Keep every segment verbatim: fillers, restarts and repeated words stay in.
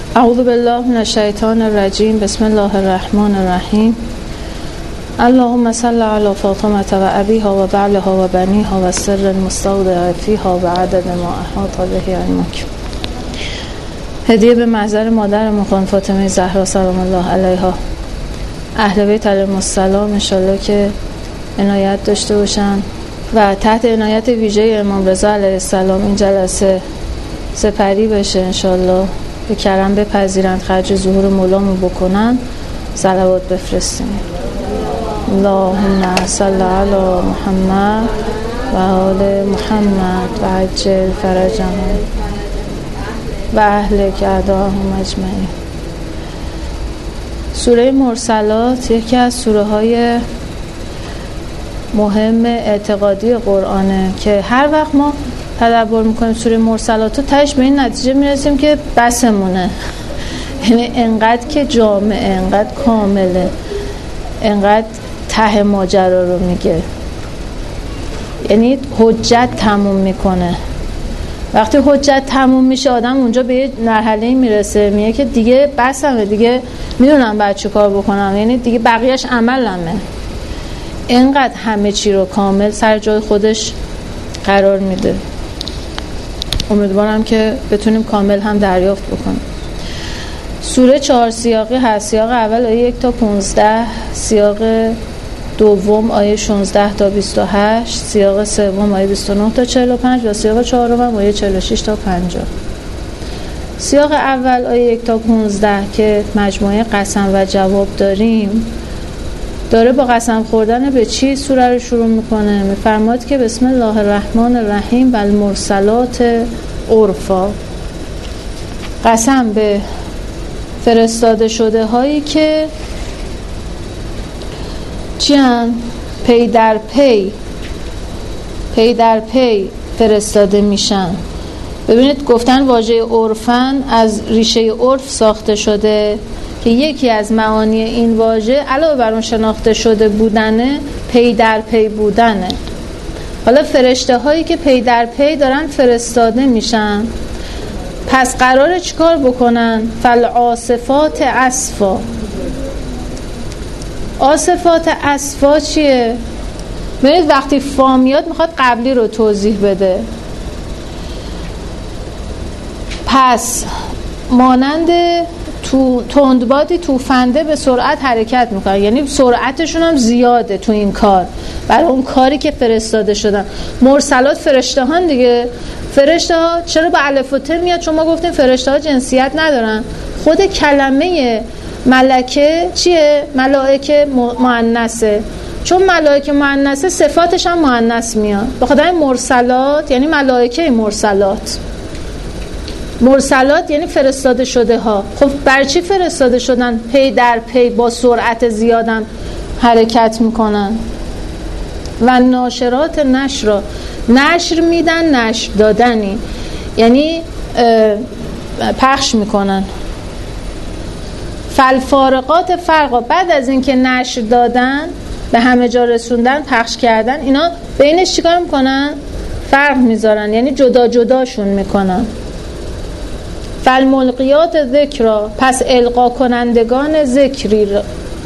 اعوذ بالله من الشیطان الرجیم. بسم الله الرحمن الرحیم. اللهم صل علی فاطمه و ابیها و بعلها و بنیها و سر المستودع فیها و عدد ما احاط به علمک. هدیه به محضر مادر خانم فاطمه زهرا سلام الله علیها. اهل بیت علیهم السلام ان شاءالله که عنایت داشته باشن و تحت عنایت ویژه امام رضا علیه السلام این جلسه سپری بشه ان شاءالله. به کرم بپذیرند، خرج ظهور مولامون بکنن، صلوات بفرستیم. اللهم صل علی محمد و آل محمد و عجل فرجهم و اهلک اعداهم اجمعین. سوره مرسلات یکی از سوره های مهم اعتقادی قرآنه که هر وقت ما تدبر میکنیم سوره مرسلات رو تهش به این نتیجه میرسیم که بسمونه. یعنی انقدر که جامعه، انقدر کامله، انقدر ته ماجرا رو میگه، یعنی حجت تموم میکنه. وقتی حجت تموم میشه آدم اونجا به یه مرحله میرسه میگه که دیگه بسمه، دیگه میدونم باید چه کار بکنم، یعنی دیگه بقیهش عملمه. اینقدر همه چی رو کامل سر جای خودش قرار میده. امیدوارم که بتونیم کامل هم دریافت بکنیم. سوره چهار سیاقی هست. سیاق اول آیه یک تا پونزده، سیاق دوم آیه شانزده تا بیست و هشت، سیاق سوم آیه بیست و نه تا چهل و پنج و سیاق چهارم آیه چهل و شش تا پنجاه. سیاق اول آیه یک تا پونزده که مجموعه قسم و جواب داریم، داره با قسم خوردن به چی سوره رو شروع میکنه؟ میفرماد که بسم الله الرحمن الرحیم و المرسلات عرفا. قسم به فرستاده شده هایی که چیان؟ پی در پی پی در پی فرستاده میشن. ببینید گفتن واژه عرفن از ریشه عرف ساخته شده که یکی از معانی این واژه علاوه بر اون شناخته شده بودنه، پی در پی بودنه. حالا فرشته هایی که پی در پی دارن فرستاده میشن، پس قراره چیکار بکنن؟ فالعاصفات عصفا. عاصفات عصفا چیه؟ ببینید وقتی فا میاد میخواد قبلی رو توضیح بده. پس مانند تو تندبادی توفنده به سرعت حرکت میکنن، یعنی سرعتشون هم زیاده تو این کار برای اون کاری که فرستاده شدن. مرسلات فرشته ها دیگه. فرشته ها چرا با الف و ت میاد؟ چون ما گفتیم فرشته ها جنسیت ندارن. خود کلمه ملکه چیه؟ ملائکه مؤنثه. چون ملائکه مؤنثه صفاتش هم مؤنث میاد. بخاطر مرسلات یعنی ملائکه مرسلات. مرسلات یعنی فرستاده شده ها. خب برای چی فرستاده شدن؟ پی در پی با سرعت زیادن حرکت میکنن. و ناشرات نشر، نشر میدن، نشر دادنی یعنی پخش میکنن. فالفارقات فرقا، بعد از اینکه نشر دادن، به همه جا رسوندن، پخش کردن، اینا بینش چیکار میکنن؟ فرق میذارن، یعنی جدا جداشون میکنن. فالملقیات ذکرا، پس القا کنندگان ذکری رو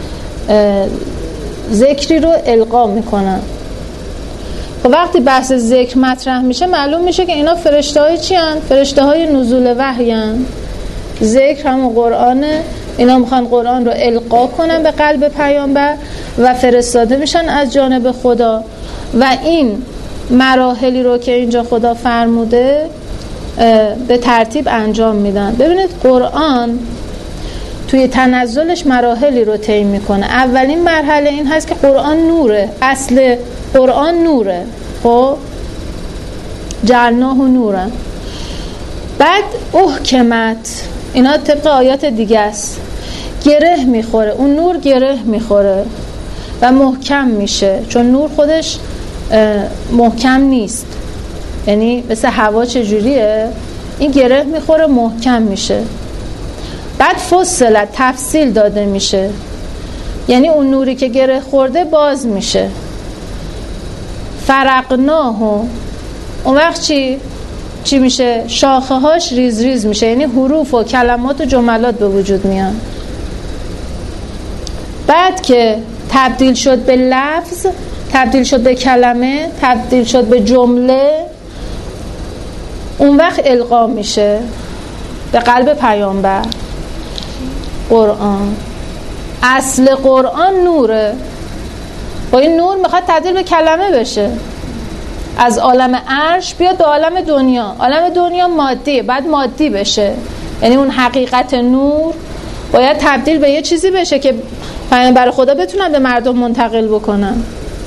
ذکری رو القا میکنن. خب وقتی بحث ذکر مطرح میشه معلوم میشه که اینا فرشته های چی هن؟ فرشته های نزول وحی هن. ذکر همون قرآنه. اینا میخوان قرآن رو القا کنن به قلب پیامبر و فرستاده میشن از جانب خدا. و این مراحلی رو که اینجا خدا فرموده به ترتیب انجام میدن. ببینید قرآن توی تنزلش مراحلی رو طی میکنه. اولین مرحله این هست که قرآن نوره. اصل قرآن نوره. خب جعلناه نورا. بعد احکمت، اینا طبق آیات دیگه است، گره میخوره. اون نور گره میخوره و محکم میشه، چون نور خودش محکم نیست. یعنی مثل هوا چجوریه؟ این گره میخوره محکم میشه. بعد فصلت، تفصیل داده میشه، یعنی اون نوری که گره خورده باز میشه. فرقناه، اون وقت چی؟ چی میشه؟ شاخه هاش ریز ریز میشه، یعنی حروف و کلمات و جملات به وجود میان. بعد که تبدیل شد به لفظ، تبدیل شد به کلمه، تبدیل شد به جمله، اون وقت القا میشه به قلب پیامبر. قرآن اصل قرآن نوره، با این نور میخواد تبدیل به کلمه بشه، از عالم عرش بیاد به عالم دنیا. عالم دنیا مادیه، بعد مادی بشه، یعنی اون حقیقت نور باید تبدیل به یه چیزی بشه که پیامبر خدا بتونن به مردم منتقل بکنن.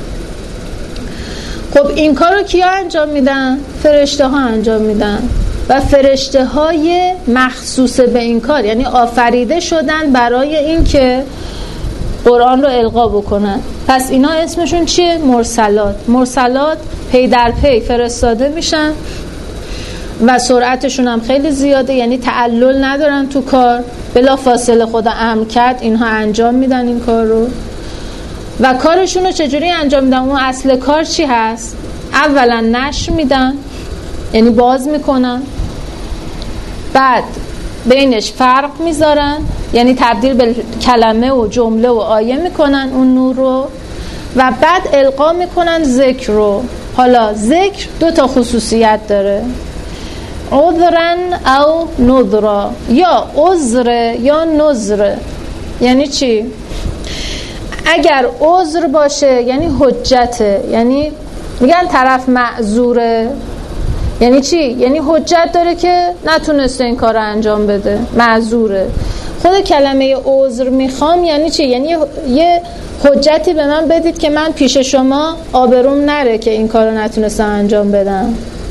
خب این کار رو کیا انجام میدن؟ فرشته ها انجام میدن و فرشته های مخصوص به این کار، یعنی آفریده شدن برای این که قرآن رو القا بکنن. پس اینا اسمشون چیه؟ مرسلات. مرسلات پی در پی فرستاده میشن و سرعتشون هم خیلی زیاده، یعنی تعلل ندارن تو کار، بلا فاصله خدا امر کرد اینها انجام میدن این کار رو. و کارشون رو چجوری انجام میدن؟ اون اصل کار چی هست؟ اولا نشر میدن، یعنی باز میکنن، بعد بینش فرق میذارن، یعنی تبدیل به کلمه و جمله و آیه میکنن اون نور رو، و بعد القا میکنن ذکر رو. حالا ذکر دو تا خصوصیت داره، عذرن او نذرا، یا عذر یا نذر. یعنی چی؟ اگر عذر باشه یعنی حجته، یعنی میگن طرف معذوره. یعنی چی؟ یعنی حجت داره که نتونسته این کار رو انجام بده، معذوره. خود کلمه عذر میخوام یعنی چی؟ یعنی یه حجتی به من بدید که من پیش شما آبروم نره که این کار رو نتونستم انجام بدم.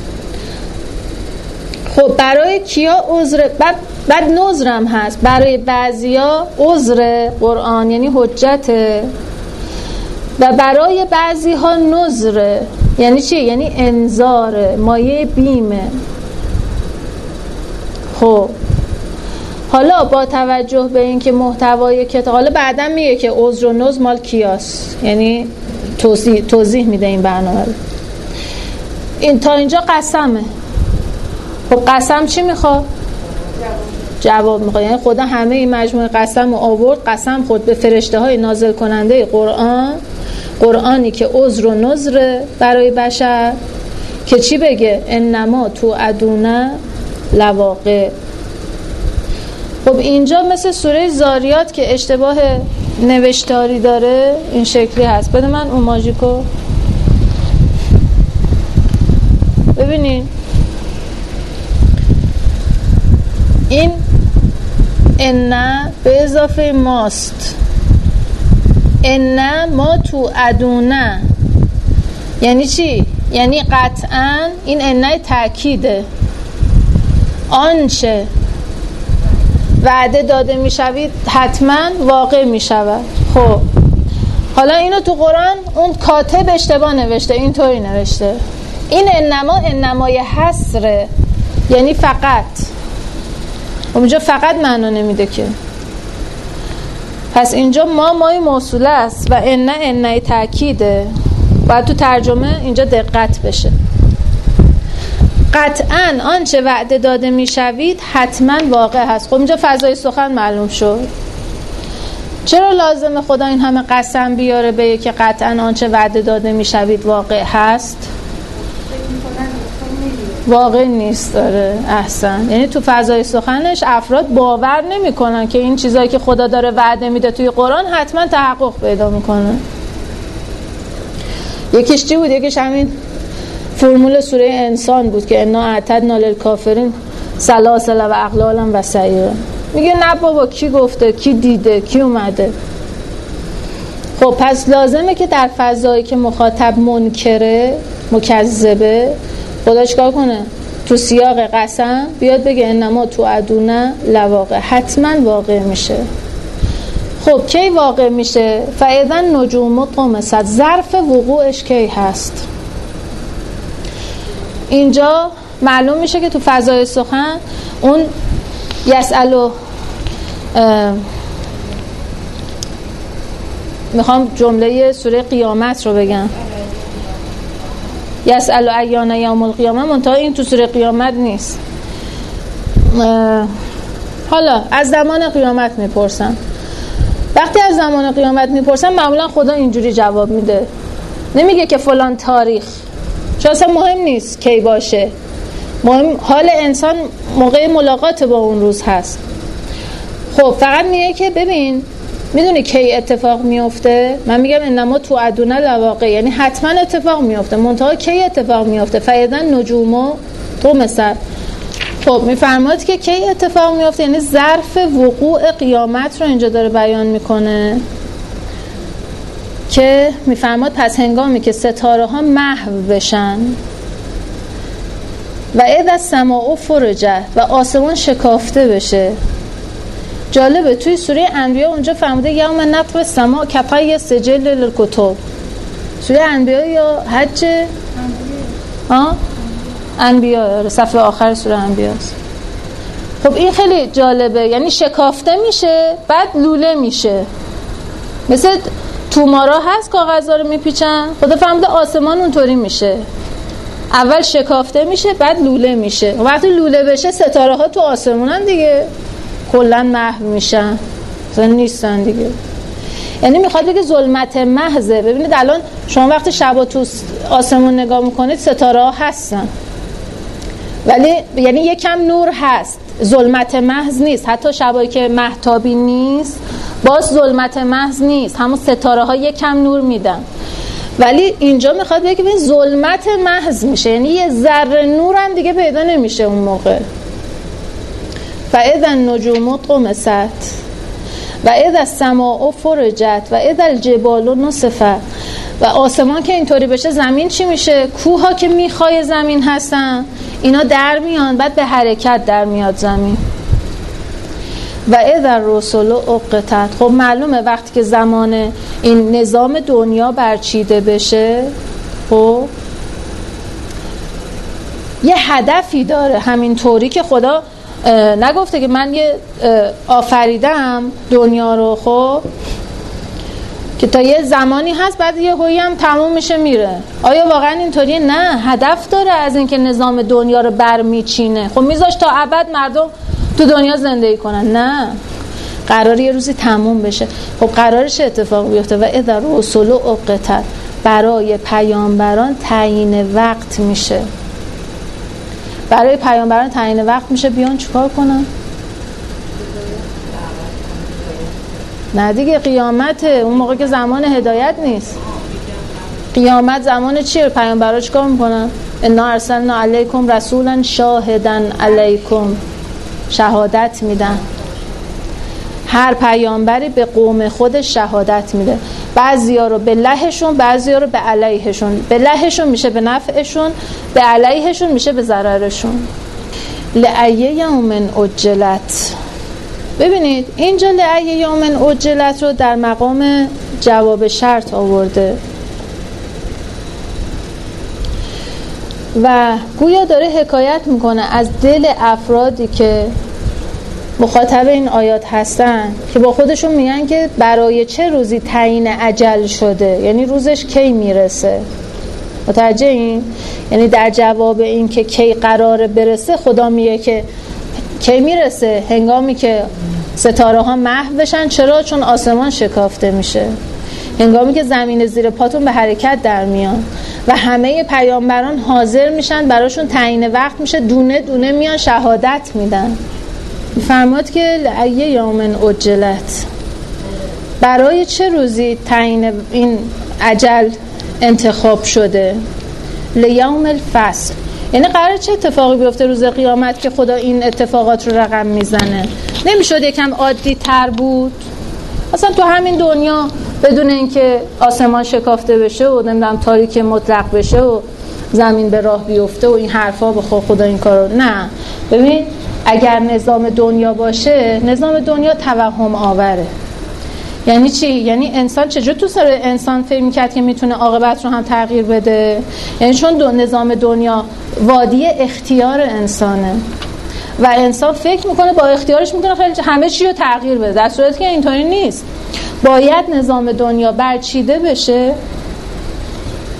خب برای کیا عذر؟ بعد بعد نذرم هست. برای بعضیا عذر قرآن یعنی حجته، و برای بعضی ها نذر یعنی چی؟ یعنی انذار، مایه بیمه. خب حالا با توجه به این که محتوای کتاب، حالا بعدم میگه که عذر و نذر مال کیاست، یعنی توضیح توضیح میده این برنامه. این تا اینجا قسمه. خب قسم چی میخواد؟ جواب میخواد. یعنی خدا همه این مجموعه قسم رو آورد، قسم خود به فرشته های نازل کننده قرآن، قرآنی که عذر و نذر برای بشر، که چی بگه؟ انما توعدون لواقع. خب اینجا مثل سوره زاریات که اشتباه نوشتاری داره این شکلی هست. بده من اون ماژیکو ببینین. این ان به اضافه ماست، ان ما توعدون یعنی چی؟ یعنی قطعا این ان تأکیده، آنچه وعده داده میشوید حتما واقع میشود. خب حالا اینو تو قرآن اون کاتب اشتباه نوشته، اینطوری نوشته. این انما انمای حصره، یعنی فقط. اونجا فقط معنا نمیده که. پس اینجا ما مای موصوله است و ان ان تأکیده. باید تو ترجمه اینجا دقت بشه. قطعاً آنچه وعده داده میشوید حتما واقع هست. خب اینجا فضای سخن معلوم شد. چرا لازمه خدا این همه قسم بیاره به که قطعاً آنچه وعده داده میشوید واقع هست؟ واقع نیست. داره احسن. یعنی تو فضای سخنش افراد باور نمی کنن که این چیزایی که خدا داره وعده میده توی قرآن حتما تحقق پیدا میکنه. یکیش چی بود؟ یکیش همین فرمول سوره انسان بود که انا اعتدنا للکافرین سلاسل و اغلالا و سعیرا. میگه نه بابا، کی گفته؟ کی دیده؟ کی اومده؟ خب پس لازمه که در فضایی که مخاطب منکره، مکذبه، خدا چیکار کنه؟ تو سیاق قسم بیاد بگه انما توعدون لواقع، حتما واقع میشه. خب کی واقع میشه؟ فاذا نجوم طمست. ظرف وقوعش کی هست؟ اینجا معلوم میشه که تو فضای سخن اون یسالو، میخوام جمله سوره قیامت رو بگم. یسأل ایان یوم القیامه، منتها این تو سوره قیامت نیست. حالا از زمان قیامت میپرسن. وقتی از زمان قیامت میپرسن معمولا خدا اینجوری جواب میده، نمیگه که فلان تاریخ، چون اصلا مهم نیست کی باشه، مهم حال انسان موقع ملاقات با اون روز هست. خب فقط میگه که ببین میدونی کی اتفاق میفته؟ من میگم انما توعدون لواقع، یعنی حتما اتفاق میفته، منتها کی اتفاق میفته؟ فاذا النجوم طمست. خب میفرماد که کی اتفاق میفته، یعنی ظرف وقوع قیامت رو اینجا داره بیان میکنه که میفرماد پس هنگامی که ستاره ها محو بشن و اذا السماء فرجت و آسمان شکافته بشه. جالبه توی سوره انبیاء اونجا فرموده یوم نطوی السماء کطی سجل للکتب. سوره انبیاء یا حج؟ آه؟ انبیاء، صفحه آخر سوره انبیاء است. خب این خیلی جالبه، یعنی شکافته میشه بعد لوله میشه، مثل تومارا هست کاغذها رو میپیچن، خدا فرموده آسمان اونطوری میشه، اول شکافته میشه بعد لوله میشه. وقتی لوله بشه ستاره ها تو آسمونن دیگه، کلا محو میشن، اصلا نیستن دیگه. یعنی میخواد بگه ظلمت محضه. ببینید الان شما وقتی شبا تو آسمون نگاه میکنید ستاره ها هستن، ولی یعنی یکم نور هست، ظلمت محض نیست. حتی شبایی که مهتابی نیست باز ظلمت محض نیست، همون ستاره ها یکم نور میدن. ولی اینجا میخواد بگه ببین ظلمت محض میشه، یعنی یه ذره نور هم دیگه پیدا نمیشه اون موقع. فاذا النجوم طمست و اذا السماء فرجت و اذا الجبال نصفت. و آسمان که اینطوری بشه زمین چی میشه؟ کوه ها که میخوای زمین هستن اینا در میان، بعد به حرکت در میاد زمین. و اذا الرسل اقتت. خب معلومه وقتی که زمان این نظام دنیا برچیده بشه، خب یه هدفی داره. همینطوری که خدا نگفته که من یه آفریدم دنیا رو، خب که تا یه زمانی هست بعد یه هویی هم تموم میشه میره. آیا واقعا اینطوریه؟ نه، هدف داره از اینکه نظام دنیا رو برمیچینه. خب میذاش تا ابد مردم تو دنیا زندگی کنن؟ نه، قراره یه روزی تموم بشه. خب قرارش اتفاق بیفته. و اذا رسول اقتت، برای پیامبران تعیین وقت میشه. برای پیامبران تعیین وقت میشه بیان چیکار کنن؟ نه دیگه، قیامته. اون موقع که زمان هدایت نیست. قیامت زمان چیه؟ پیامبران چیکار میکنن؟ انا ارسلنا علیکم رسولا شاهدا علیکم، شهادت میدن. هر پیامبری به قوم خودش شهادت میده، بعضیا رو به لهشون، بعضیا رو به علیهشون. به لهشون میشه به نفعشون، به علیهشون میشه به ضررشون. لأیه یوم اجلت. ببینید اینجا لأیه یوم اجلت رو در مقام جواب شرط آورده و گویا داره حکایت میکنه از دل افرادی که مخاطب این آیات هستن که با خودشون میگن که برای چه روزی تعیین اجل شده، یعنی روزش کی میرسه. متوجه این؟ یعنی در جواب این که کی قراره برسه خدا میگه که کی میرسه؟ هنگامی که ستاره ها محو بشن. چرا؟ چون آسمان شکافته میشه. هنگامی که زمین زیر پاتون به حرکت در میان و همه پیامبران حاضر میشن، براشون تعیین وقت میشه، دونه دونه میان شهادت میدن. فرماد که لأیه یوم اجلت، برای چه روزی تعیین این اجل انتخاب شده؟ لیوم الفصل، یعنی قرار چه اتفاقی بیفته روز قیامت که خدا این اتفاقات رو رقم میزنه؟ نمیشد یکم عادی تر بود؟ اصلا تو همین دنیا بدون اینکه آسمان شکافته بشه و نمیدونم تاریکی مطلق بشه و زمین به راه بیفته و این حرفا، بخواه خدا این کارو. نه، ببین اگر نظام دنیا باشه، نظام دنیا توهم آوره. یعنی چی؟ یعنی انسان چجور تو سر انسان فکر می‌کرد که میتونه عاقبت رو هم تغییر بده؟ یعنی چون دو نظام دنیا وادی اختیار انسانه و انسان فکر میکنه با اختیارش میتونه خیلی همه چی رو تغییر بده، در صورتی که اینطوری نیست. باید نظام دنیا برچیده بشه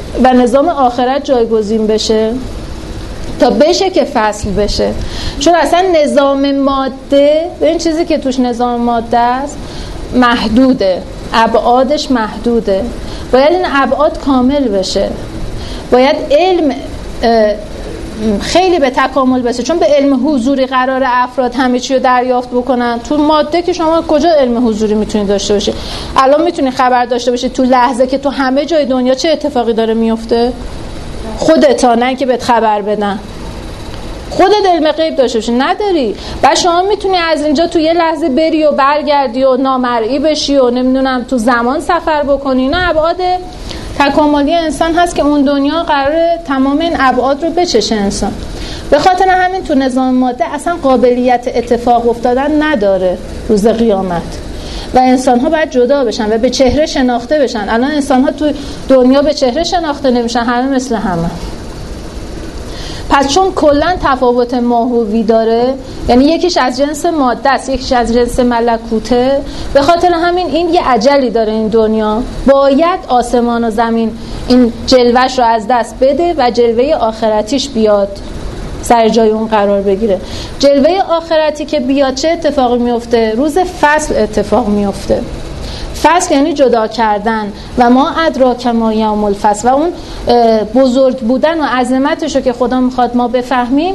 و نظام آخرت جایگزین بشه تا بشه که فصل بشه. چون اصلا نظام ماده، این چیزی که توش نظام ماده است محدوده، ابعادش محدوده، باید این ابعاد کامل بشه، باید علم خیلی به تکامل برسه. چون به علم حضوری قرار افراد همه چی رو دریافت بکنن، تو ماده که شما کجا علم حضوری میتونید داشته باشید؟ الان میتونید خبر داشته باشید تو لحظه که تو همه جای دنیا چه اتفاقی داره میفته؟ خودتا، نه که بهت خبر بدن. خودت علم غیب داشته باشی، نداری. و شما میتونی از اینجا تو یه لحظه بری و برگردی و نامرئی بشی و نمیدونم تو زمان سفر بکنی. نه، ابعاد تکاملی انسان هست که اون دنیا قراره تمام این ابعاد رو بچشه انسان. به خاطر همین تو نظام ماده اصلا قابلیت اتفاق افتادن نداره روز قیامت و انسان ها باید جدا بشن و به چهره شناخته بشن. الان انسان ها تو دنیا به چهره شناخته نمیشن، همه مثل همه. پس چون کلا تفاوت ماهوی داره، یعنی یکیش از جنس ماده است، یکیش از جنس ملکوته، به خاطر همین این یه اجلی داره. این دنیا باید آسمان و زمین این جلوهش رو از دست بده و جلوه آخرتیش بیاد سر جای اون قرار بگیره. جلوه آخرتی که بیاد چه اتفاقی میفته؟ روز فصل اتفاق میفته. فصل یعنی جدا کردن و ما ادراک ما یوم الفصل، و اون بزرگ بودن و عظمتشو که خدا میخواد ما بفهمیم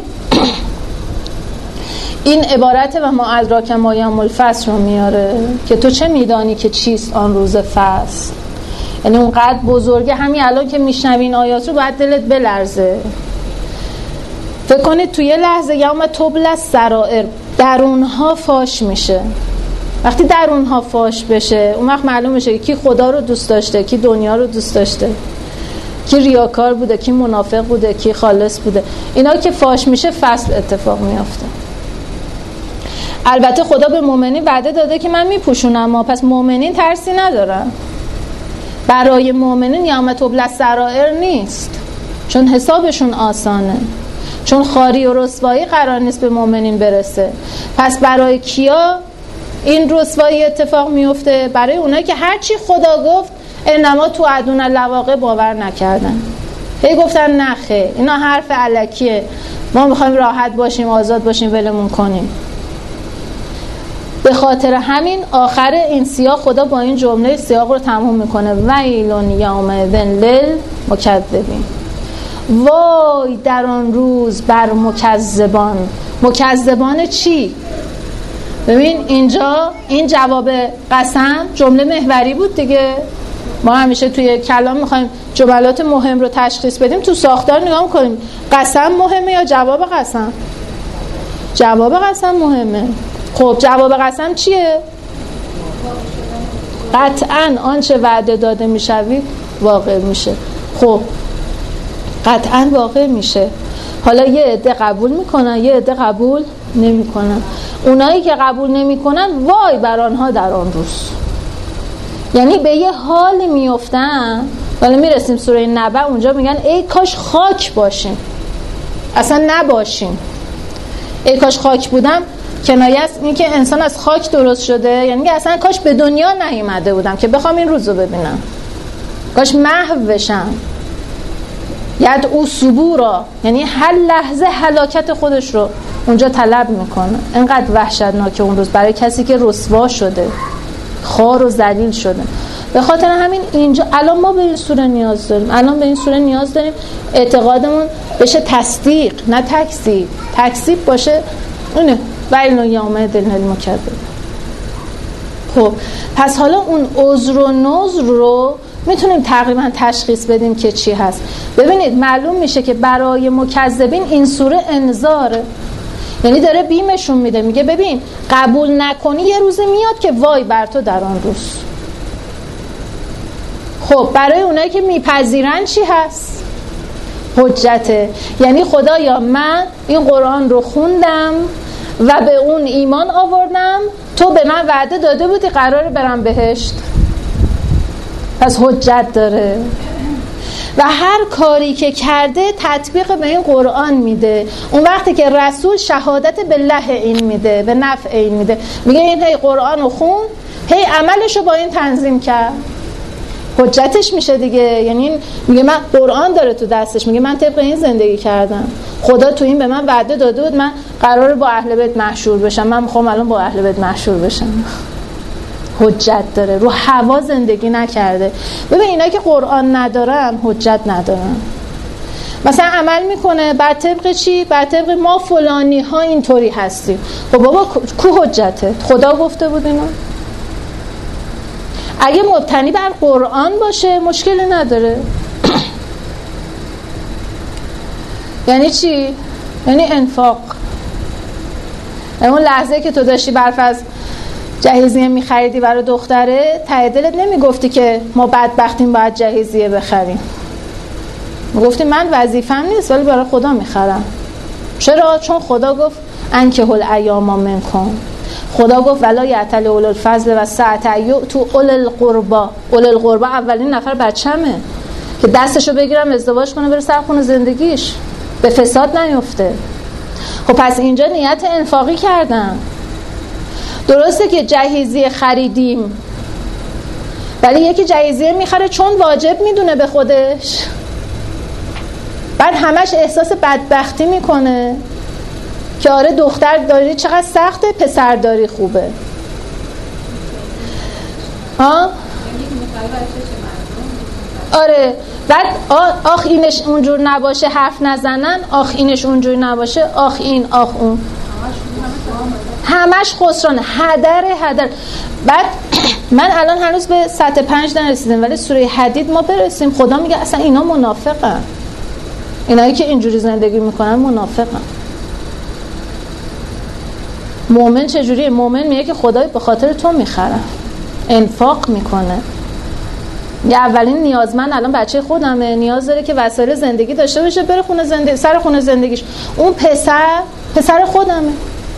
این عبارت و ما ادراک ما یوم الفصل رو میاره که تو چه میدانی که چیست آن روز فصل. یعنی اونقدر بزرگه، همین الان که میشنوین آیات رو باید دلت بلرزه. فکر کنید توی لحظه یوم تبلی السرائر درونها فاش میشه. وقتی درونها فاش بشه اون وقت معلوم میشه کی خدا رو دوست داشته، کی دنیا رو دوست داشته، کی ریاکار بوده، کی منافق بوده، کی خالص بوده. اینا که فاش میشه فصل اتفاق میافته. البته خدا به مؤمنین وعده داده که من میپوشونم، ما پس مؤمنین ترسی ندارن. برای مؤمنین یوم تبلی السرائر نیست، چون حسابشون آسانه، چون خاری و رسوایی قرار نیست به مؤمنین برسه. پس برای کیا این رسوایی اتفاق میفته؟ برای اونایی که هرچی خدا گفت انما تو ادون الواقع باور نکردن. هی گفتن نه خیر، اینا حرف الکیه، ما میخوایم راحت باشیم، آزاد باشیم، ولمون کنیم. به خاطر همین آخر این سیاق خدا با این جمله سیاق رو تموم میکنه: ویل یومئذ للمکذبین. وای در آن روز بر مکذبان. مکذبان چی؟ ببین اینجا این جواب قسم جمله محوری بود دیگه. ما همیشه توی کلام میخوایم جملات مهم رو تشخیص بدیم، تو ساختار نگاه کنیم قسم مهمه یا جواب قسم؟ جواب قسم مهمه. خب جواب قسم چیه؟ قطعاً آنچه وعده داده میشوید واقع میشه. خب قطعاً واقع میشه. حالا یه عده قبول میکنن، یه عده قبول نمیکنن. اونایی که قبول نمیکنن وای بر آنها در آن روز. یعنی به یه حالی میافتن، حالا میرسیم سوره نبأ، اونجا میگن ای کاش خاک باشیم، اصلا نباشیم. ای کاش خاک بودم کنایه است این که انسان از خاک درست شده، یعنی که اصلا کاش به دنیا نیومده بودم که بخوام این روزو ببینم، کاش محو بشم. ید او صبورا، یعنی هر لحظه هلاکت خودش رو اونجا طلب میکنه. اینقدر وحشتناکه اون روز برای کسی که رسوا شده، خوار و ذلیل شده. به خاطر همین اینجا الان ما به این سوره نیاز داریم. الان به این سوره نیاز داریم اعتقادمون بشه تصدیق، نه تکذیب. تکذیب باشه اونه ویل یومئذ للمکذبین. خب پس حالا اون عذر و نذر رو میتونیم تقریبا تشخیص بدیم که چی هست. ببینید معلوم میشه که برای مکذبین این سوره انذاره، یعنی داره بیمشون میده، میگه ببین قبول نکنی یه روزی میاد که وای بر تو در آن روز. خب برای اونایی که میپذیرن چی هست؟ حجته. یعنی خدایا من این قرآن رو خوندم و به اون ایمان آوردم، تو به من وعده داده بودی قراره برم بهشت، پس حجت داره و هر کاری که کرده تطبیق به این قرآن میده. اون وقتی که رسول شهادت به له این میده، به نفع این میده، میگه این هی قرآن رو خون، هی عملشو با این تنظیم کرد. حجتش میشه دیگه. یعنی میگه من قرآن داره تو دستش، میگه من طبق این زندگی کردم، خدا تو این به من وعده داده بود من قراره با اهل بیت محشور بشم، من میخوام الان با اهل بیت محشور بشم. حجت داره، رو هوا زندگی نکرده. ببین اینا که قرآن ندارن حجت ندارن. مثلا عمل میکنه بر طبق چی؟ بر طبق ما فلانی ها اینطوری هستیم. خب بابا کو حجته؟ خدا گفته بود اینو؟ اگه مبتنی بر قرآن باشه مشکلی نداره. یعنی چی؟ یعنی انفاق. اون لحظه که تو داشتی برفرض جهیزیه میخریدی برای دختره، ته دلت نمیگفتی که ما بدبختیم باید جهیزیه بخریم، میگفتی من وظیفم نیست ولی برای خدا میخرم. چرا؟ چون خدا گفت انکحوا الایام منکم. خدا گفت ولا یعتل اولو الفضل و سعة یؤتوا اولي القربى. اولي القربى اولین نفر بچمه که دستشو بگیرم ازدواج کنه بره سر خونه زندگیش، به فساد نیفته. خب پس اینجا نیت انفاقی کردم. درسته که جهیزیه خریدیم ولی یکی جهیزیه میخره چون واجب میدونه به خودش، بعد همش احساس بدبختی میکنه که آره دختر داری چقدر سخته، پسر داری خوبه. ها؟ آره بعد آخ اینش اونجور نباشه حرف نزنن، آخ اینش اونجور نباشه، آخ این آخ اون، همش خسرانه، هدر هدر. بعد من الان هنوز به سطح پنج نرسیدم ولی سوره حدید ما برسیم خدا میگه اصلا اینا منافقن، اینایی که اینجوری زندگی میکنن منافقن. مومن چجوریه؟ مومن میگه که خدای به خاطر تو میخرم، انفاق میکنه. یه اولین نیازمند الان بچه خودمه، نیاز داره که وسایل زندگی داشته باشه بره خونه زندگی، سر خونه زندگیش. اون پسر پسر خودمه،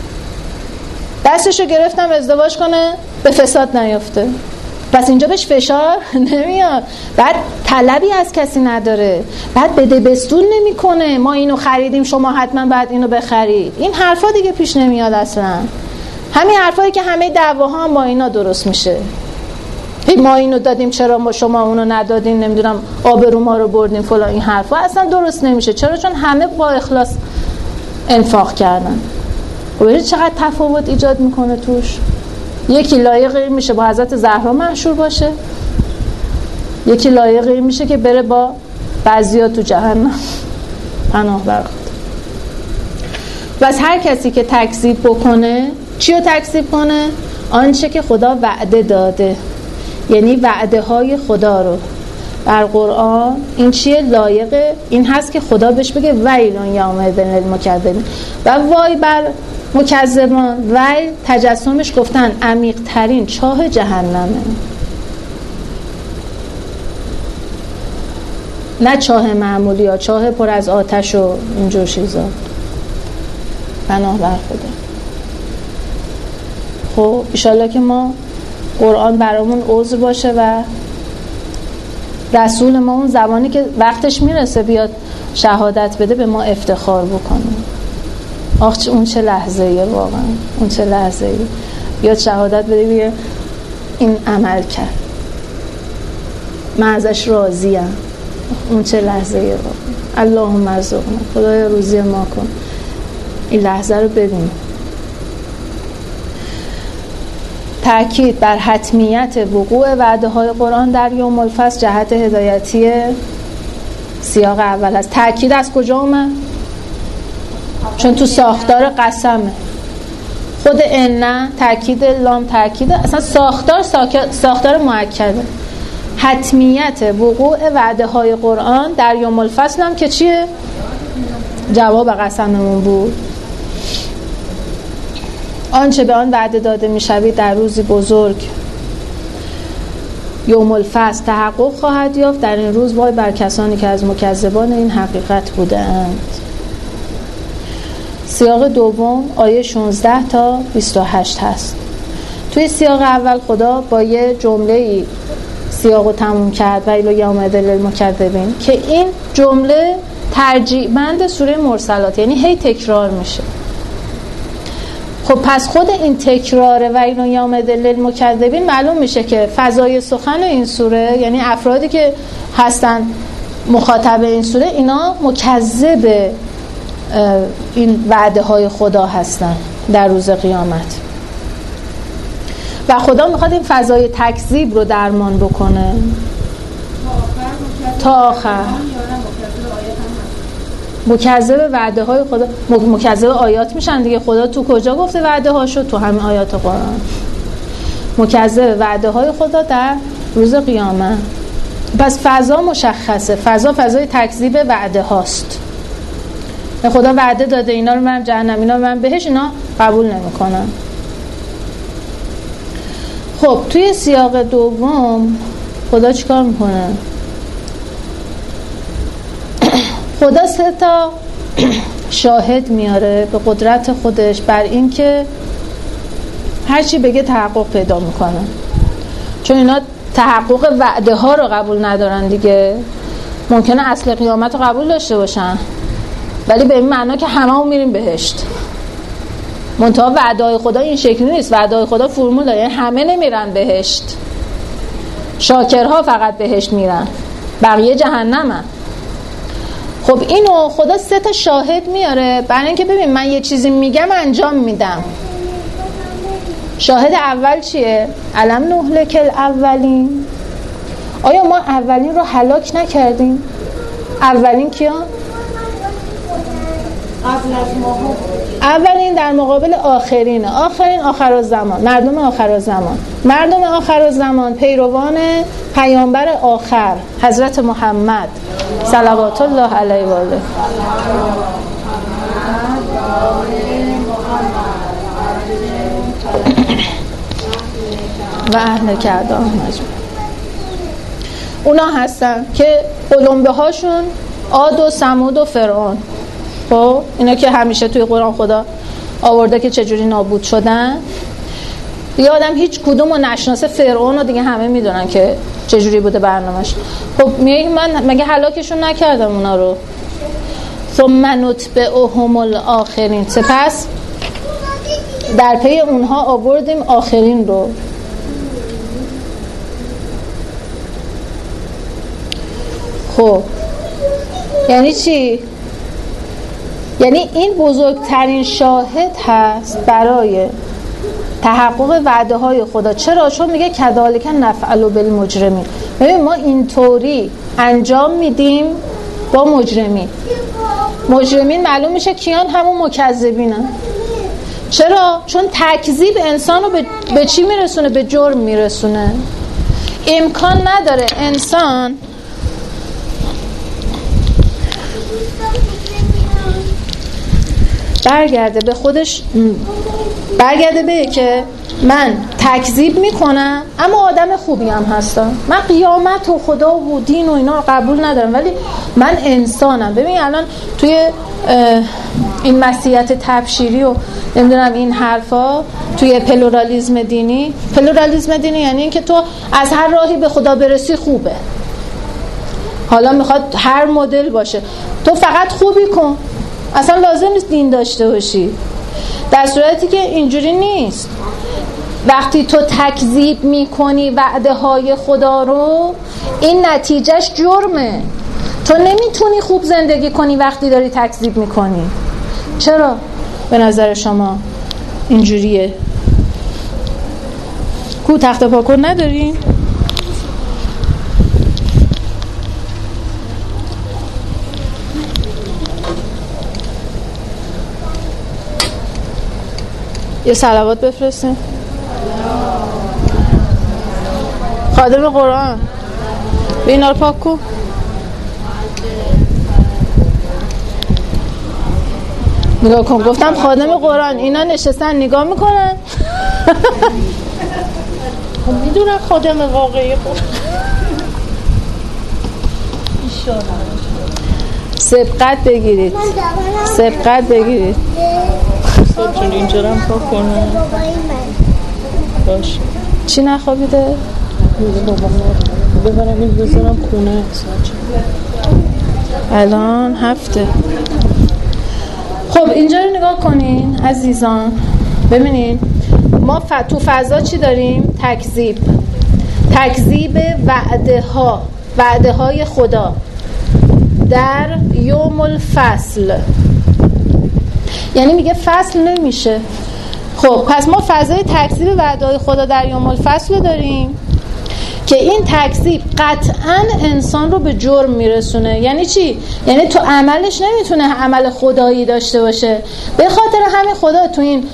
دستشو گرفتم ازدواج کنه به فساد نیافته، پس اینجا بهش فشار نمیاد. بعد طلبی از کسی نداره، بعد بده بستون نمی کنه ما اینو خریدیم شما حتما بعد اینو بخرید. این حرفا دیگه پیش نمیاد اصلا. همین حرفایی که همه دعواها هم با اینا درست میشه، ما اینو دادیم چرا ما شما اونو ندادین، نمیدونم آبرو ما رو بردین فلان، این حرفا اصلا درست نمیشه. چرا؟ چون همه با اخلاص انفاق کردن. خب چقدر تفاوت ایجاد میکنه توش. یکی لایق این میشه با حضرت زهرا محشور باشه، یکی لایق این میشه که بره با بعضیا تو جهنم. پناه بر خدا. بس هر کسی که تکذیب بکنه، چی رو تکذیب کنه؟ آنچه که خدا وعده داده، یعنی وعده های خدا رو در قرآن. این چیه؟ لایق این هست که خدا بهش بگه ویل یومئذ للمکذبین. و وای بر مکذبان. ویل تجسمش گفتن عمیق ترین چاه جهنمه، نه چاه معمولی ها، چاه پر از آتش و اینجور چیزا. پناه بر خدا. خب ایشالله که ما قرآن برامون عذر باشه و رسول ما اون زمانی که وقتش میرسه بیاد شهادت بده به ما افتخار بکنه. آخ اون چه لحظه ایه، واقعا اون چه لحظه ایه بیاد شهادت بده بیاد این عمل کرد من ازش راضیم. اون چه لحظه ایه واقعا. اللهم ارزقنا، خدای روزی ما کن این لحظه رو ببینیم. تأکید بر حتمیت وقوع وعده های قرآن در یوم الفصل جهت هدایتی سیاق اول است. تأکید از کجا اومد؟ چون تو ساختار قسمه. خود ان تأکید، لام تأکید، اصلا ساختار ساختار مؤکده. حتمیت وقوع وعده های قرآن در یوم الفصل هم که چیه؟ جواب قسممون بود. آنچه به آن وعده داده میشوید در روزی بزرگ یوم الفصل تحقق خواهد یافت. در این روز وای بر کسانی که از مکذبان این حقیقت بودند. سیاق دوم آیه شانزده تا بیست و هشت هست. توی سیاق اول خدا با یه جمله سیاقو تموم کرد ویل یومئذ للمکذبین که این جمله ترجیع بند سوره مرسلات، یعنی هی تکرار میشه. خب پس خود این تکرار و اینو یامد للمکذبین معلوم میشه که فضای سخن این سوره، یعنی افرادی که هستن مخاطب این سوره، اینا مکذب این وعده های خدا هستن در روز قیامت و خدا میخواد این فضای تکذیب رو درمان بکنه تا آخر. مکذب وعده های خدا، مکذب آیات میشن دیگه. خدا تو کجا گفته وعده هاشو؟ تو همین آیات قرآن. مکذب وعده های خدا در روز قیامت. پس فضا مشخصه، فضا فضای تکذیب وعده هاست. خدا وعده داده اینا رو من جهنم، اینا رو من بهش، اینا قبول نمیکنن. خب توی سیاق دوم خدا چیکار میکنه؟ خدا سه تا شاهد میاره به قدرت خودش بر این که هرچی بگه تحقق پیدا میکنه، چون اینا تحقق وعده ها رو قبول ندارن دیگه. ممکنه اصل قیامت رو قبول داشته باشن ولی به این معنا که همه هم میریم بهشت. منتها وعده های خدا این شکلی نیست. وعده های خدا فرمول داره، یعنی همه نمیرن بهشت، شاکرها فقط بهشت میرن، بقیه جهنمن. خب اینو خدا سه تا شاهد میاره برای اینکه ببین من یه چیزی میگم انجام میدم. شاهد اول چیه؟ الم نهلک الاولین. آیا ما اولین رو هلاک نکردیم؟ اولین کیا؟ اولین در مقابل آخرین. آخرین آخرالزمان، مردم آخرالزمان. مردم آخرالزمان پیروان پیامبر آخر حضرت محمد صلوات الله علیه و آله و اهل کردام مجموع. اونا هستن که قلمبه هاشون عاد و ثمود و فرعون. خب اینا که همیشه توی قرآن خدا آورده که چجوری نابود شدن. دیگه آدم هیچ کدوم رو نشناسه، فرعون رو دیگه همه میدونن که چجوری بوده برنامه‌اش. خب میگه من مگه هلاکشون نکردم اونا رو؟ ثم نتبعهم الاخرین، سپس در پی اونها آوردیم آخرین رو. خب یعنی چی؟ یعنی این بزرگترین شاهد هست برای تحقق وعده های خدا. چرا؟ چون میگه کذالک نفعل بالمجرمین. ببین ما اینطوری انجام میدیم با مجرمین. مجرمین معلوم میشه کیان؟ همون مکذبینن. چرا؟ چون تکذیب انسان رو به, به چی میرسونه؟ به جرم میرسونه. امکان نداره انسان برگرده به خودش، برگرده به که من تکذیب میکنم اما آدم خوبی هم هستم، من قیامت و خدا و دین و اینا رو قبول ندارم ولی من انسانم. ببین الان توی این مسیحیت تبشیری و نمیدونم این حرفا، توی پلورالیسم دینی، پلورالیسم دینی یعنی این که تو از هر راهی به خدا برسی خوبه. حالا میخواد هر مدل باشه، تو فقط خوبی کن، اصلا لازم نیست دین داشته باشی. در صورتی که اینجوری نیست. وقتی تو تکذیب میکنی وعده های خدا رو، این نتیجهش جرمه. تو نمیتونی خوب زندگی کنی وقتی داری تکذیب میکنی. چرا به نظر شما اینجوریه؟ کو تخت پاکن ندارین؟ یه صلوات بفرستیم. خادم قرآن به اینا رو پاک کن. نگاه کن، گفتم خادم قرآن، اینا نشستن نگاه میکنن. میدونن خادم واقعی قرآن. سبقت بگیرید، سبقت بگیرید. چون اینجا رو هم پاک کنم. باشه. چی نخوابیده؟ ببرم این بذارم خونه. الان هفته. خب اینجا رو نگاه کنین عزیزان. ببینین ما ف... تو فضا چی داریم؟ تکذیب، تکذیب وعده ها، وعده های خدا در یوم الفصل، یعنی میگه فصل نمیشه. خب پس ما فضای تکذیب وعده های خدا در یوم الفصل داریم که این تکذیب قطعاً انسان رو به جرم میرسونه. یعنی چی؟ یعنی تو عملش نمیتونه عمل خدایی داشته باشه. به خاطر همین خدا تو این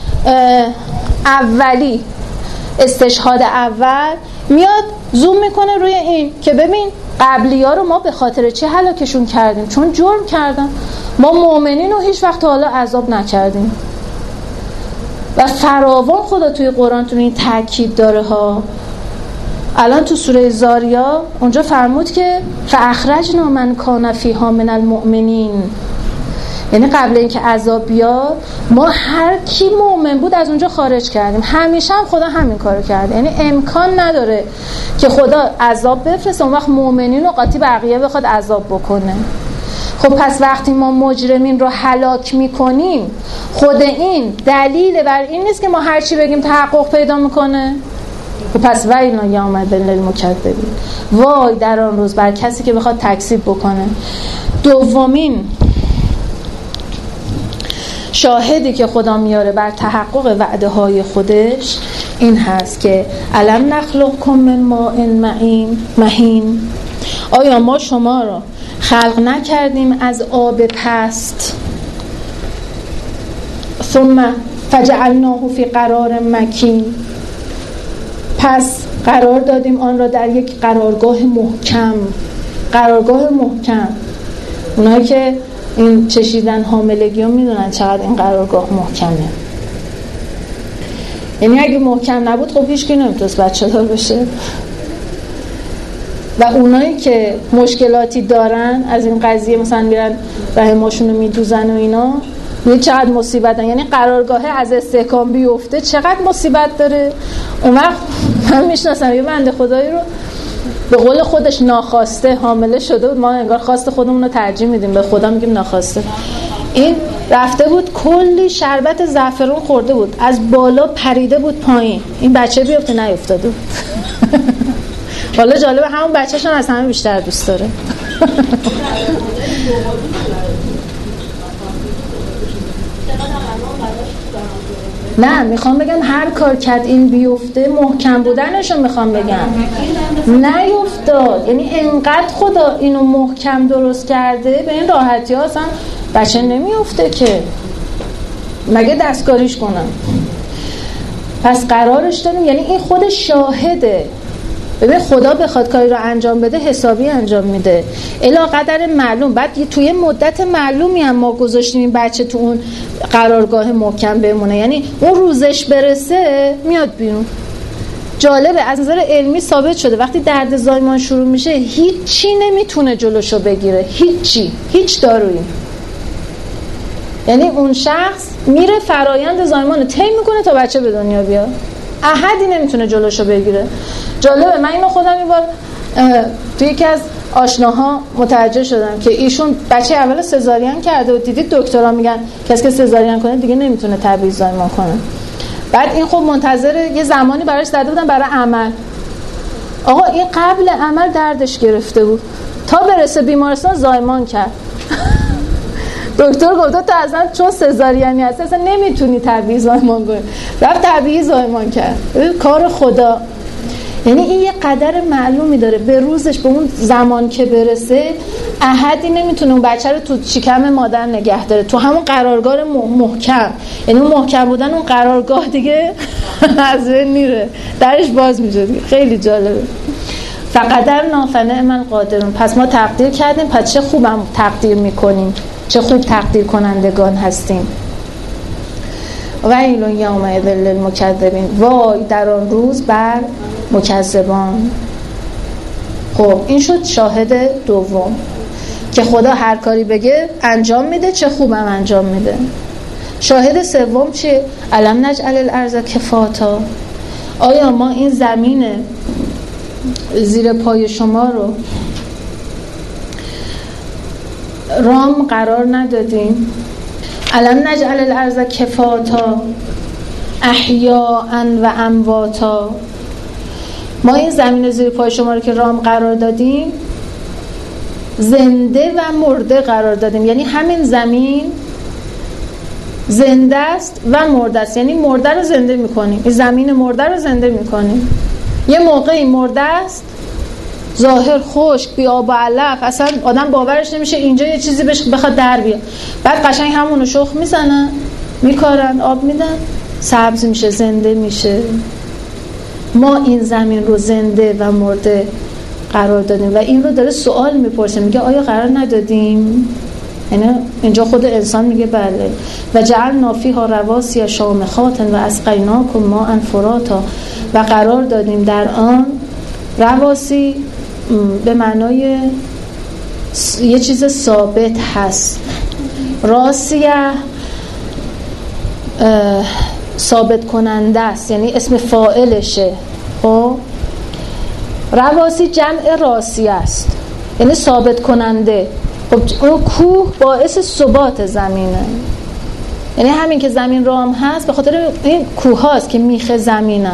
اولی استشهاد اول میاد زوم میکنه روی این که ببین قبلی ها رو ما به خاطر چه هلاکشون کردیم؟ چون جرم کردن. ما مؤمنین رو هیچ وقت حالا عذاب نکردیم. و فراوان خدا توی قرآن تو این تاکید داره ها. الان تو سوره زاریا اونجا فرمود که فاخرجنا من کان فیها من المؤمنین، یعنی قبل اینکه عذاب بیاد ما هر کی مؤمن بود از اونجا خارج کردیم. همیشه هم خدا همین کارو کرده، یعنی امکان نداره که خدا عذاب بفرسته اون وقت مؤمنین رو قاطی بقیه بخواد عذاب بکنه. خب پس وقتی ما مجرمین رو هلاک میکنیم خود این دلیل بر این نیست که ما هر چی بگیم تحقق پیدا میکنه. و پس ویل یوم للمکذبین، وای در آن روز بر کسی که بخواد تکذیب بکنه. دومین شاهدی که خدا میاره بر تحقق وعده های خودش این هست که الم نخلقکم من ماء مهین، آیا ما شما رو خلق نکردیم از آب پست؟ ثم فجعلناه فی قرار مکین، پس قرار دادیم آن را در یک قرارگاه محکم. قرارگاه محکم، اونایی که این چشیدن حاملگی رو میدونن چقدر این قرارگاه محکمه. یعنی اگه محکم نبود خب هیچ کی نمیتونست بچه دار بشه. و اونایی که مشکلاتی دارن از این قضیه مثلا میرن رحماشون رو میدوزن و اینا، یه چقدر مصیبتن. یعنی قرارگاه از استحکام بیفته چقدر مصیبت داره. اون وقت من میشناسم یه بنده خدایی رو به قول خودش ناخواسته حامله شده بود. ما انگار خواست خودمون رو ترجیح میدیم، به خدا میگیم ناخواسته. این رفته بود کلی شربت زعفرون خورده بود، از بالا پریده بود پایین، این بچه بیفته نیفتاده بود. حالا جالبه همون بچه‌شون از همه بیشتر دوست داره. نه میخوام بگم هر کار کرد این بیفته محکم بودنشو میخوام بگم نیفتاد. یعنی انقدر خدا اینو محکم درست کرده به این راحتی ها اصلا بچه نمیفته که مگه دستکاریش کنم. پس قرارش داریم، یعنی این خود شاهده. ببین خدا بخواد کاری رو انجام بده حسابی انجام میده الی قدر معلوم. بعد توی مدت معلومی هم ما گذاشتیم این بچه تو اون قرارگاه محکم بمونه، یعنی اون روزش برسه میاد بیرون. جالبه از نظر علمی ثابت شده وقتی درد زایمان شروع میشه هیچی نمیتونه جلوشو بگیره، هیچی، هیچ دارویی. یعنی اون شخص میره فرایند زایمان رو طی میکنه تا بچه به دنیا بیاد، احدی نمیتونه جلوشو بگیره. جالبه من اینو خودم این بار توی یکی از آشناها متوجه شدم که ایشون بچه اول سزارین کرده و دیدید دکترها میگن کسی که سزارین کنه دیگه نمیتونه طبیعی زایمان کنه. بعد این خب منتظر یه زمانی براش زده بودن برای عمل. آقا این قبل عمل دردش گرفته بود تا برسه بیمارستان زایمان کرد. دکتر گفت تو اصلا چون سزارینی هستی اصلا نمیتونی طبیعی زایمان کنی. رفت طبیعی زایمان کرد. کار خدا. یعنی این یه قدر معلومی داره، به روزش به اون زمان که برسه احدی نمیتونه اون بچه رو تو شکم مادر نگه داره، تو همون قرارگاه محکم. یعنی اون محکم بودن اون قرارگاه دیگه از بین میره، درش باز میشه دیگه. خیلی جالبه. فقدرنا فنعم القادرون، پس ما تقدیر کردیم پس چه خوب هم تقدیر میکنیم، چه خوب تقدیر کنندگان هستیم. ویل یومئذ للمکذبین، وای در آن روز بر مکذبان. خب این شد شاهد دوم که خدا هر کاری بگه انجام میده، چه خوبم انجام میده. شاهد سوم چیه؟ الم نجعل الارض کفاتا، آیا ما این زمین زیر پای شما رو رام قرار ندادیم؟ الم نجعل الارض کفاتا، احیاء و امواتا. ما این زمین زیر پای شما رو که رام قرار دادیم زنده و مرده قرار دادیم، یعنی همین زمین زنده است و مرده است، یعنی مرده رو زنده میکنیم، این زمین مرده رو زنده میکنیم. یه موقعی مرده است، ظاهر خشک، بی آب و علف، اصلا آدم باورش نمیشه اینجا یه چیزی بهش بخواد در بیاد، بعد قشنگ همونو شخم میزنن، میکارن، آب میدن، سبز میشه، زنده میشه. ما این زمین رو زنده و مرده قرار دادیم و این رو داره سوال میپرسه، میگه آیا قرار ندادیم؟ یعنی اینجا خود انسان میگه بله. و جعلنا فیها رواسی شامخات و اسقیناکم ماء فراتا، و قرار دادیم در آن رواسی به معنای یه چیز ثابت هست، راسیه ثابت کننده است، یعنی اسم فاعلشه. خب رواسی جمع راسیه است، یعنی ثابت کننده. خب اون کوه باعث ثبات زمینه، یعنی همین که زمین رام هست به خاطر این کوه هاست که میخ زمینه.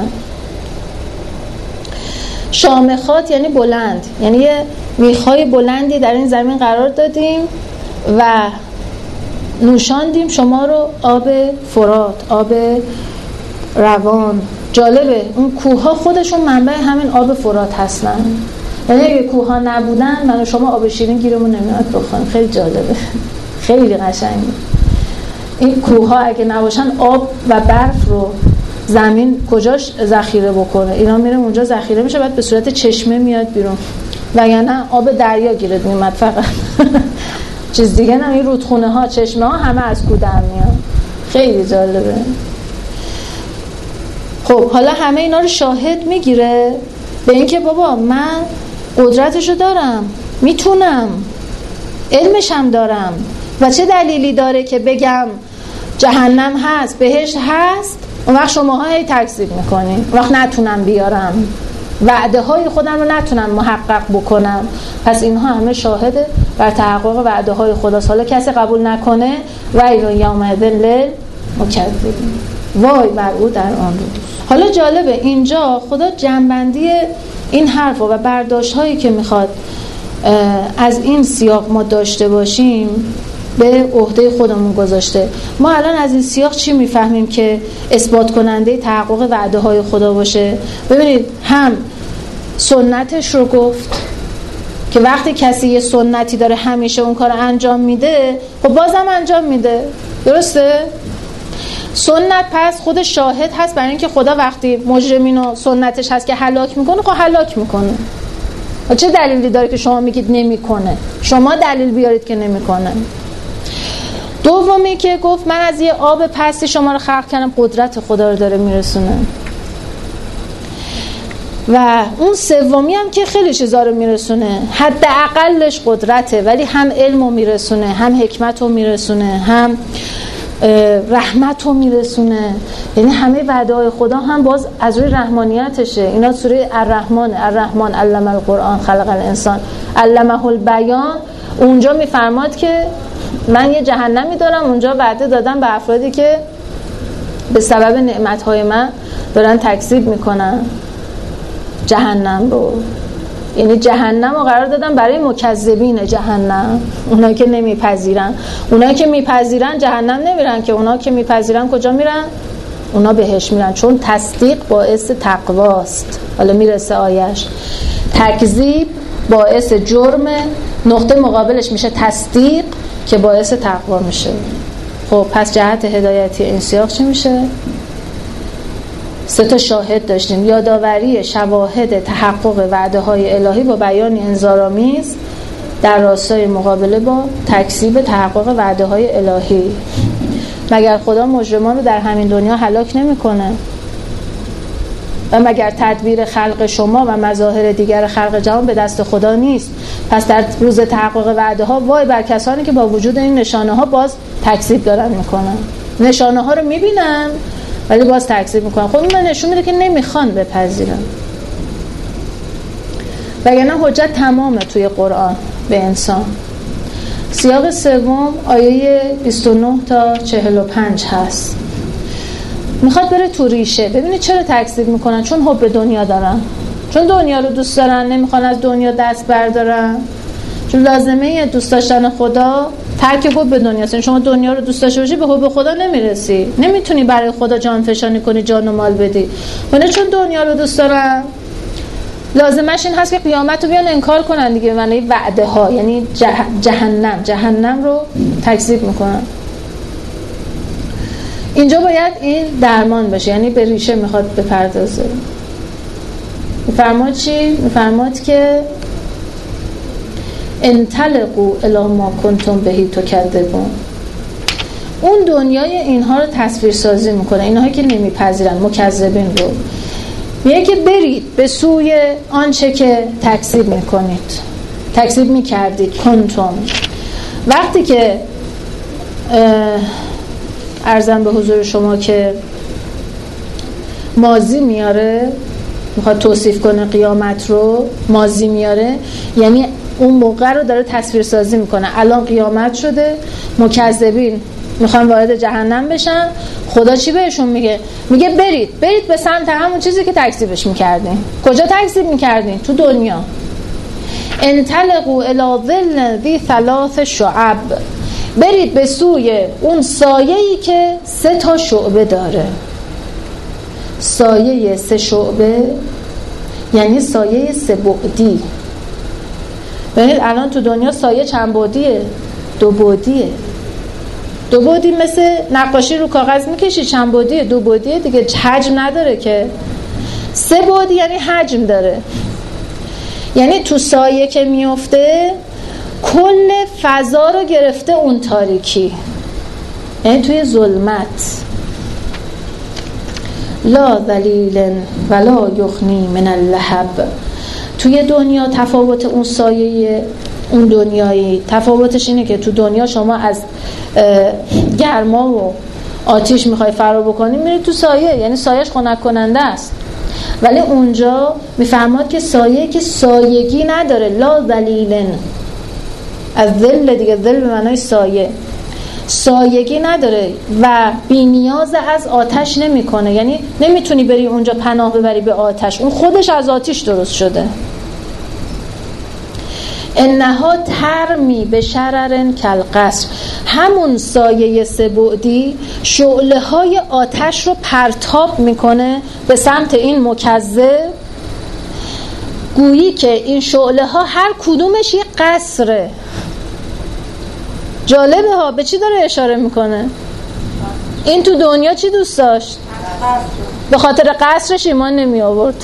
شامخات یعنی بلند، یعنی یه میخای بلندی در این زمین قرار دادیم و نوشاندیم شما رو آب فرات، آب روان. جالبه اون کوه ها خودشون منبع همین آب فرات هستن، یعنی اگه کوه ها نبودن من و شما آب شیرین گیرمون نمیاد بخوریم. خیلی جالبه، خیلی قشنگه. این کوه ها اگه نباشن آب و برف رو زمین کجاش ذخیره بکنه؟ اینا میره اونجا ذخیره میشه، بعد به صورت چشمه میاد بیرون، وگرنه آب دریا گیرت میومد فقط. چیز دیگه نه. این رودخونه ها، چشمه ها همه از کوه در میاد. خیلی جالبه. خب حالا همه اینا رو شاهد میگیره به اینکه بابا من قدرتشو دارم، میتونم، علمشم دارم، و چه دلیلی داره که بگم جهنم هست، بهشت هست، اون وقت شماها هی تکذیب میکنین، اون وقت نتونم بیارم، وعده های خودم رو نتونم محقق بکنم. پس اینها همه شاهده بر تحقق وعده های خداست. حالا کسی قبول نکنه ویل یومئذ للمکذبین، وای بر او در آن روز. حالا جالبه اینجا خدا جنبندی این حرف و برداشت هایی که میخواد از این سیاق ما داشته باشیم به عهده خودمون گذاشته. ما الان از این سیاق چی میفهمیم که اثبات کننده تحقق وعده های خدا باشه؟ ببینید، هم سنتش رو گفت که وقتی کسی یه سنتی داره همیشه اون کار انجام میده، خب بازم انجام میده، درسته؟ سنت پس خود شاهد هست برای اینکه خدا وقتی مجرمین و سنتش هست که هلاک میکنه، خب هلاک میکنه. و چه دلیلی داره که شما میگید نمیکنه؟ شما دلیل بیارید که نمیکنه. دومی که گفت من از یه آب پستی شما رو خلق کردم، قدرت خدا رو داره میرسونه. و اون سومی هم که خیلی چیزا رو میرسونه، حداقلش قدرته، ولی هم علم رو میرسونه، هم حکمت رو میرسونه، هم رحمت رو میرسونه. یعنی همه وعده های خدا هم باز از روی رحمانیتشه. اینا سوره الرحمن، الرحمن علم القرآن خلق الانسان علمه البیان. اونجا میفرماد که من یه جهنمی دارم، اونجا وعده دادم به افرادی که به سبب نعمتهای من دارن تکذیب میکنن جهنم رو. یعنی جهنم رو قرار دادم برای مکذبین جهنم، اونایی که نمیپذیرن. اونایی که میپذیرن جهنم نمیرن که، اونایی که میپذیرن کجا میرن؟ اونا بهش میرن، چون تصدیق باعث تقواست. حالا میرسه آیش. تکذیب باعث جرم، نقطه مقابلش میشه تصدیق که باعث تقوا میشه. خب پس جهت هدایتی این سیاق چی میشه؟ سه تا شاهد داشتیم: یادآوری شواهد تحقق وعده های الهی با بیان انذارآمیز در راستای مقابله با تکذیب تحقق وعده های الهی. مگر خدا مجرمان رو در همین دنیا هلاک نمیکنه؟ و مگر تدبیر خلق شما و مظاهر دیگر خلق جهان به دست خدا نیست؟ پس در روز تحقق وعده ها وای بر کسانی که با وجود این نشانه ها باز تکذیب دارن میکنن. نشانه ها رو میبینن ولی باز تکذیب میکنن. خب این نشون میده که نمیخوان بپذیرن. وگرنه حجت تمامه توی قرآن به انسان. سیاق سوم آیه بیست و نه تا چهل و پنج هست. میخواد بره تو ریشه. ببینید چرا تکذیب میکنن؟ چون حب دنیا دارن، چون دنیا رو دوست دارن، نمیخوان از دنیا دست بردارن. چون لازمه دوست داشتن خدا ترک حب دنیاست. یعنی شما دنیا رو دوست داشته باشی به حب خدا نمیرسی، نمیتونی برای خدا جان فشانی کنی، جان و مال بدی. ولی چون دنیا رو دوست دارن لازمش این هست که قیامت رو بیان انکار کنن دیگه، به معنی وعده ها، یعنی جهنم جهنم رو تکذیب میکنن. اینجا باید این درمان بشه، یعنی به ریشه میخواد بپردازه. میفرماد چی؟ میفرماد که انطلقوا الی ما کنتم بهی تکذبون. اون دنیای اینها رو تصویر سازی میکنه، اینهایی که نمیپذیرن، مکذبین رو میگه که برید به سوی آنچه که تکذیب میکنید، تکذیب میکردید. کنتم وقتی که عرضم به حضور شما که ماضی میاره، میخواد توصیف کنه قیامت رو، ماضی میاره، یعنی اون موقع رو داره تصویر سازی میکنه. الان قیامت شده، مکذبین میخوان وارد جهنم بشن. خدا چی بهشون میگه؟ میگه برید برید به سمت همون چیزی که تکذیبش میکردین. کجا تکذیب میکردین؟ تو دنیا. انطلقوا الی ظل ذی ثلاث شعب، برید به سوی اون سایه‌ای که سه تا شعبه داره. سایه سه شعبه یعنی سایه سه بعدی. ببینید الان تو دنیا سایه چند بعدیه؟ دو بعدیه. دو بعدی مثل نقاشی رو کاغذ میکشی، چند بعدیه؟ دو بعدیه دیگه، حجم نداره که. سه بعدی یعنی حجم داره، یعنی تو سایه که میفته کل فضا رو گرفته اون تاریکی، یعنی توی ظلمت. لا ذلیل ولا یغنی من اللهب. توی دنیا تفاوت اون سایه اون دنیایی، تفاوتش اینه که تو دنیا شما از گرما و آتیش میخوای فرار بکنی میری تو سایه، یعنی سایهش خنک کننده است. ولی اونجا میفرماد که سایه که سایگی نداره. لا ذلیلن، از ذل دیگه، ذل به معنای سایه، سایگی نداره و بی نیاز از آتش نمیکنه. یعنی نمیتونی بری اونجا پناه ببری به آتش، اون خودش از آتش درست شده. انها ترمی به شررن کالقصر. همون سایه سه بعدی شعله های آتش رو پرتاب میکنه به سمت این مکذب، گویی که این شعله ها هر کدومش یک قصره. جالبه ها، به چی داره اشاره میکنه؟ این تو دنیا چی دوست داشت؟ به خاطر قصرش ایمان نمی آورد،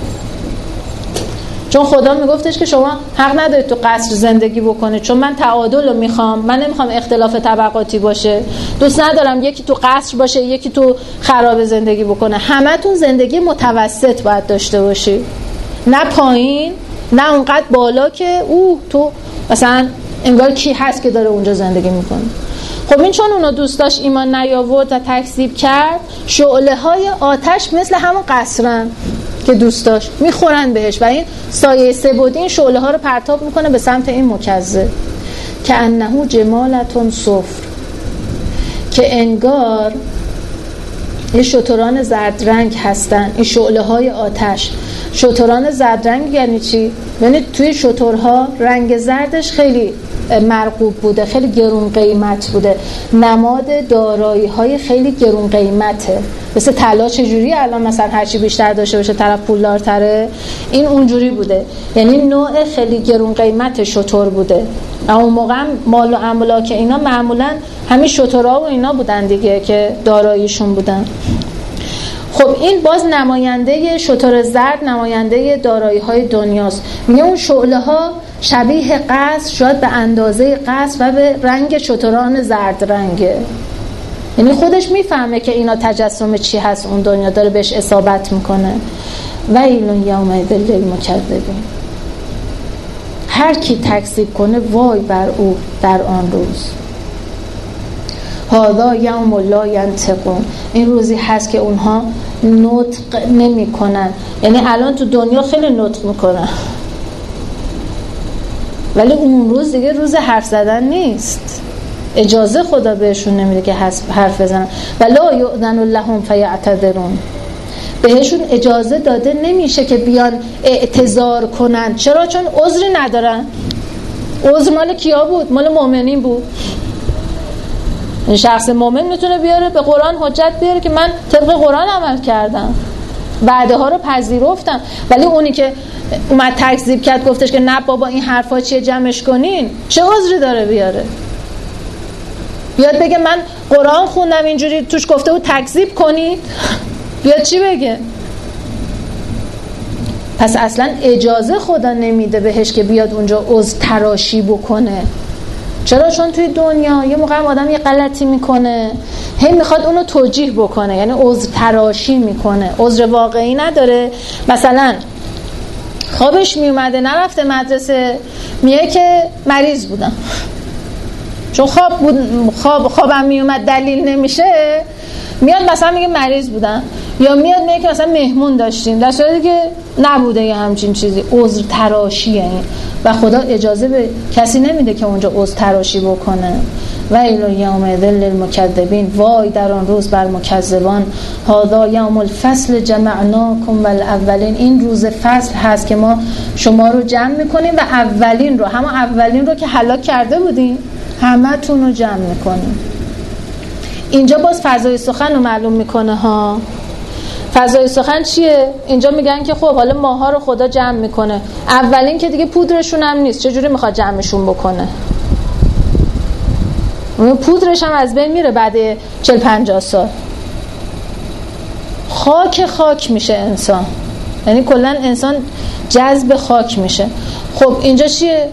چون خدا میگفتش که شما حق ندارید تو قصر زندگی بکنید، چون من تعادل رو میخوام، من نمیخوام اختلاف طبقاتی باشه، دوست ندارم یکی تو قصر باشه یکی تو خراب زندگی بکنه. همه تون زندگی متوسط باید داشته باشی، نه پایین نه اونقدر بالا که اوه تو مثلا انگار کی هست که داره اونجا زندگی میکنه. خب این چون اونو دوست داشت ایمان نیاورد و تکذیب کرد، شعله های آتش مثل همون قصرن که دوست داشت میخورن بهش و این سایه سه بعدی این شعله ها رو پرتاب میکنه به سمت این مکذب. که انه جمالتون صفر، که انگار یه شتران زرد رنگ هستن این شعله های آتش. شتران زرد رنگ یعنی چی؟ یعنی توی شترها رنگ زردش خیلی مرغوب بوده، خیلی گرون قیمت بوده، نماد دارایی های خیلی گرون قیمته. مثل طلا چجوری الان مثلا هرچی بیشتر داشته باشه طرف پولدارتره، این اونجوری بوده، یعنی نوع خیلی گرون قیمت شتر بوده. اون موقع مال و املاک اینا معمولا همین شترها و اینا بودن دیگه که داراییشون بودن. خب این باز نماینده شتر زرد، نماینده دارایی های دنیاست. میگه اون شعله ها شبیه قصر، شاید به اندازه قصر و به رنگ شتران زرد رنگه. یعنی خودش میفهمه که اینا تجسم چی هست، اون دنیا داره بهش اصابت میکنه. ویل یومئذ للمکذبین، هر کی تکذیب کنه وای بر او در آن روز. هذا یوم لا ینطقون، این روزی هست که اونها نطق نمی کنن. یعنی الان تو دنیا خیلی نطق میکنن ولی اون روز دیگه روز حرف زدن نیست. اجازه خدا بهشون نمیده که حرف بزنن. ولا یؤذن لهم فیعتذرون، بهشون اجازه داده نمیشه که بیان اعتذار کنن. چرا؟ چون عذری ندارن. عذر مال کیا بود؟ مال مؤمنین بود. این شخص مؤمن میتونه بیاره به قرآن حجت بیاره که من طبق قرآن عمل کردم، وعده ها رو پذیرفتم. ولی اونی که اومد تکذیب کرد گفتش که نه بابا این حرفا چیه جمعش کنین، چه عذری داره بیاره؟ بیاد بگه من قرآن خوندم اینجوری توش گفته بود تکذیب کنید، بیاد چی بگه؟ پس اصلا اجازه خدا نمیده بهش که بیاد اونجا عذر تراشی بکنه. چرا؟ چون توی دنیا یه موقع آدم یه غلطی میکنه، هی میخواد اونو توجیه بکنه، یعنی عذر تراشی میکنه، عذر واقعی نداره. مثلا خوابش میومده نرفته مدرسه، میگه که مریض بودم، چون خواب بود، خواب خوابم میومد دلیل نمیشه، میاد مثلا میگه مریض بودم، یا میاد میگه که مثلا مهمون داشتیم، در صورتی که نبوده یه همچین چیزی. عذر تراشیه این و خدا اجازه به کسی نمیده که اونجا عذر تراشی بکنه. ویل یوم ذل للمکذبین، وای در آن روز بر مکذبان. هذا یوم الفصل جمعناکم والاولین، این روز فصل هست که ما شما رو جمع میکنیم و اولین رو، همه اولین رو که هلاک کرده بودیم همه تون رو جمع میکنیم. اینجا باز فضای سخن رو معلوم میکنه ها. فضای سخن چیه؟ اینجا میگن که خب حالا ماها رو خدا جمع میکنه، اولین که دیگه پودرشون هم نیست، چجوری میخواد جمعشون بکنه؟ اون پودرش هم از بین میره بعد چهل پنجاه سال. خاک خاک میشه انسان، یعنی کلا انسان جذب خاک میشه. خب اینجا چیه؟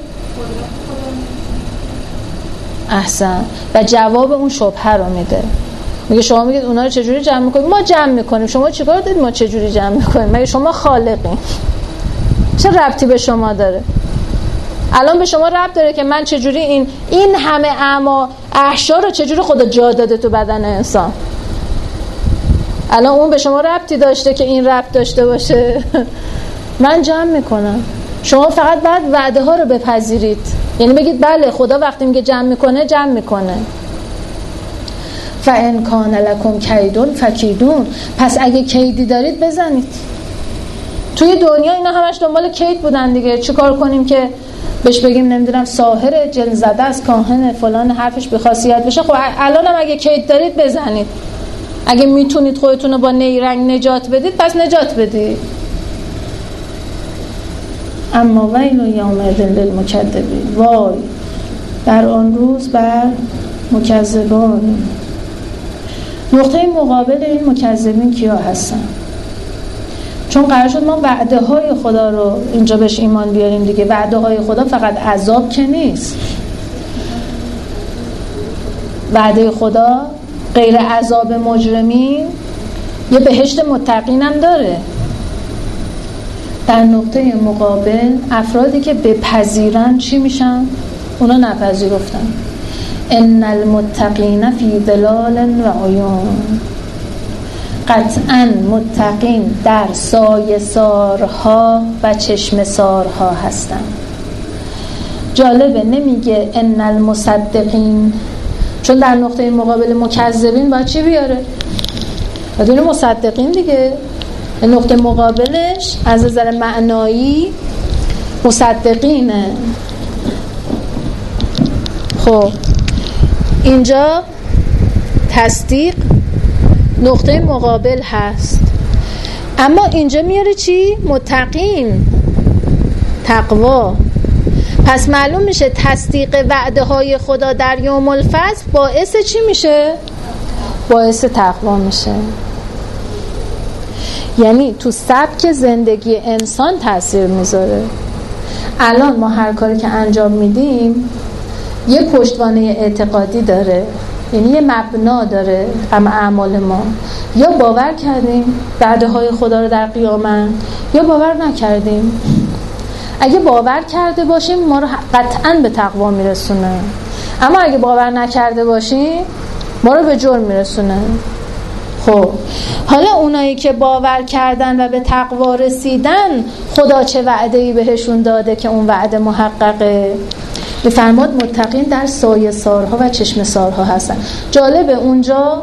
احسن. و جواب اون شبهه رو میده، میگه شما میگید اونا رو چجوری جمع میکنید؟ ما جمع میکنیم. شما چیکار دارید ما چجوری جمع میکنیم؟ مگه شما خالقین؟ چه ربطی به شما داره؟ الان به شما ربط داره که من چجوری این این همه اعما احشا رو چجوری خدا جا داده تو بدن انسان؟ الان اون به شما ربطی داشته که این ربط داشته باشه؟ من جمع میکنم، شما فقط بعد وعده ها رو بپذیرید. یعنی بگید بله خدا وقتی میگه جمع میکنه جمع میکنه. فَإِنْ كَانَ لَكُمْ كَيْدٌ فَكِیدُونَ، پس اگه کیدی دارید بزنید. توی دنیا اینا همش دنبال کید بودن دیگه. چی کار کنیم که بهش بگیم نمیدونم ساحر، جن زده است، کاهن، فلان، حرفش بی‌خاصیت بشه؟ خب الان هم اگه کید دارید بزنید. اگه میتونید خودتون رو با نیرنگ نجات بدید پس نجات بدید. اما ویل یومئذ للمکذبین، وای در آن روز بر مکذبان. نقطه مقابل این مکذبین کیا هستن؟ چون قرار شد ما وعده های خدا رو اینجا بهش ایمان بیاریم دیگه. وعده های خدا فقط عذاب که نیست، وعده خدا غیر عذاب مجرمین یه بهشت متقین هم داره. در نقطه مقابل افرادی که بپذیرن چی میشن؟ اونا نپذیرفتن. ان المتقین فی ظلال و عیون، قطعا متقین در سایه سارها و چشم سارها هستن. جالبه نمیگه ان المصدقین، چون در نقطه مقابل مکذبین باید چی بیاره؟ بدون مصدقین دیگه. نقطه مقابلش از نظر معنایی مصدقینه. خب اینجا تصدیق نقطه مقابل هست، اما اینجا میاره چی؟ متقین، تقوا. پس معلوم میشه تصدیق وعده های خدا در یوم الفصل باعث چی میشه؟ باعث تقوا میشه. یعنی تو سبک زندگی انسان تاثیر میذاره. الان ما هر کاری که انجام میدیم یه پشتوانه اعتقادی داره، یعنی یه مبنا داره. اما اعمال ما یا باور کردیم وعده های خدا رو در قیامت یا باور نکردیم. اگه باور کرده باشیم ما رو قطعاً به تقوا میرسونه، اما اگه باور نکرده باشیم ما رو به جرم میرسونه. خب حالا اونایی که باور کردن و به تقوا رسیدن خدا چه وعده‌ای بهشون داده که اون وعده محققه؟ میفرماد متقین در سایه سارها و چشم سارها هستن. جالبه اونجا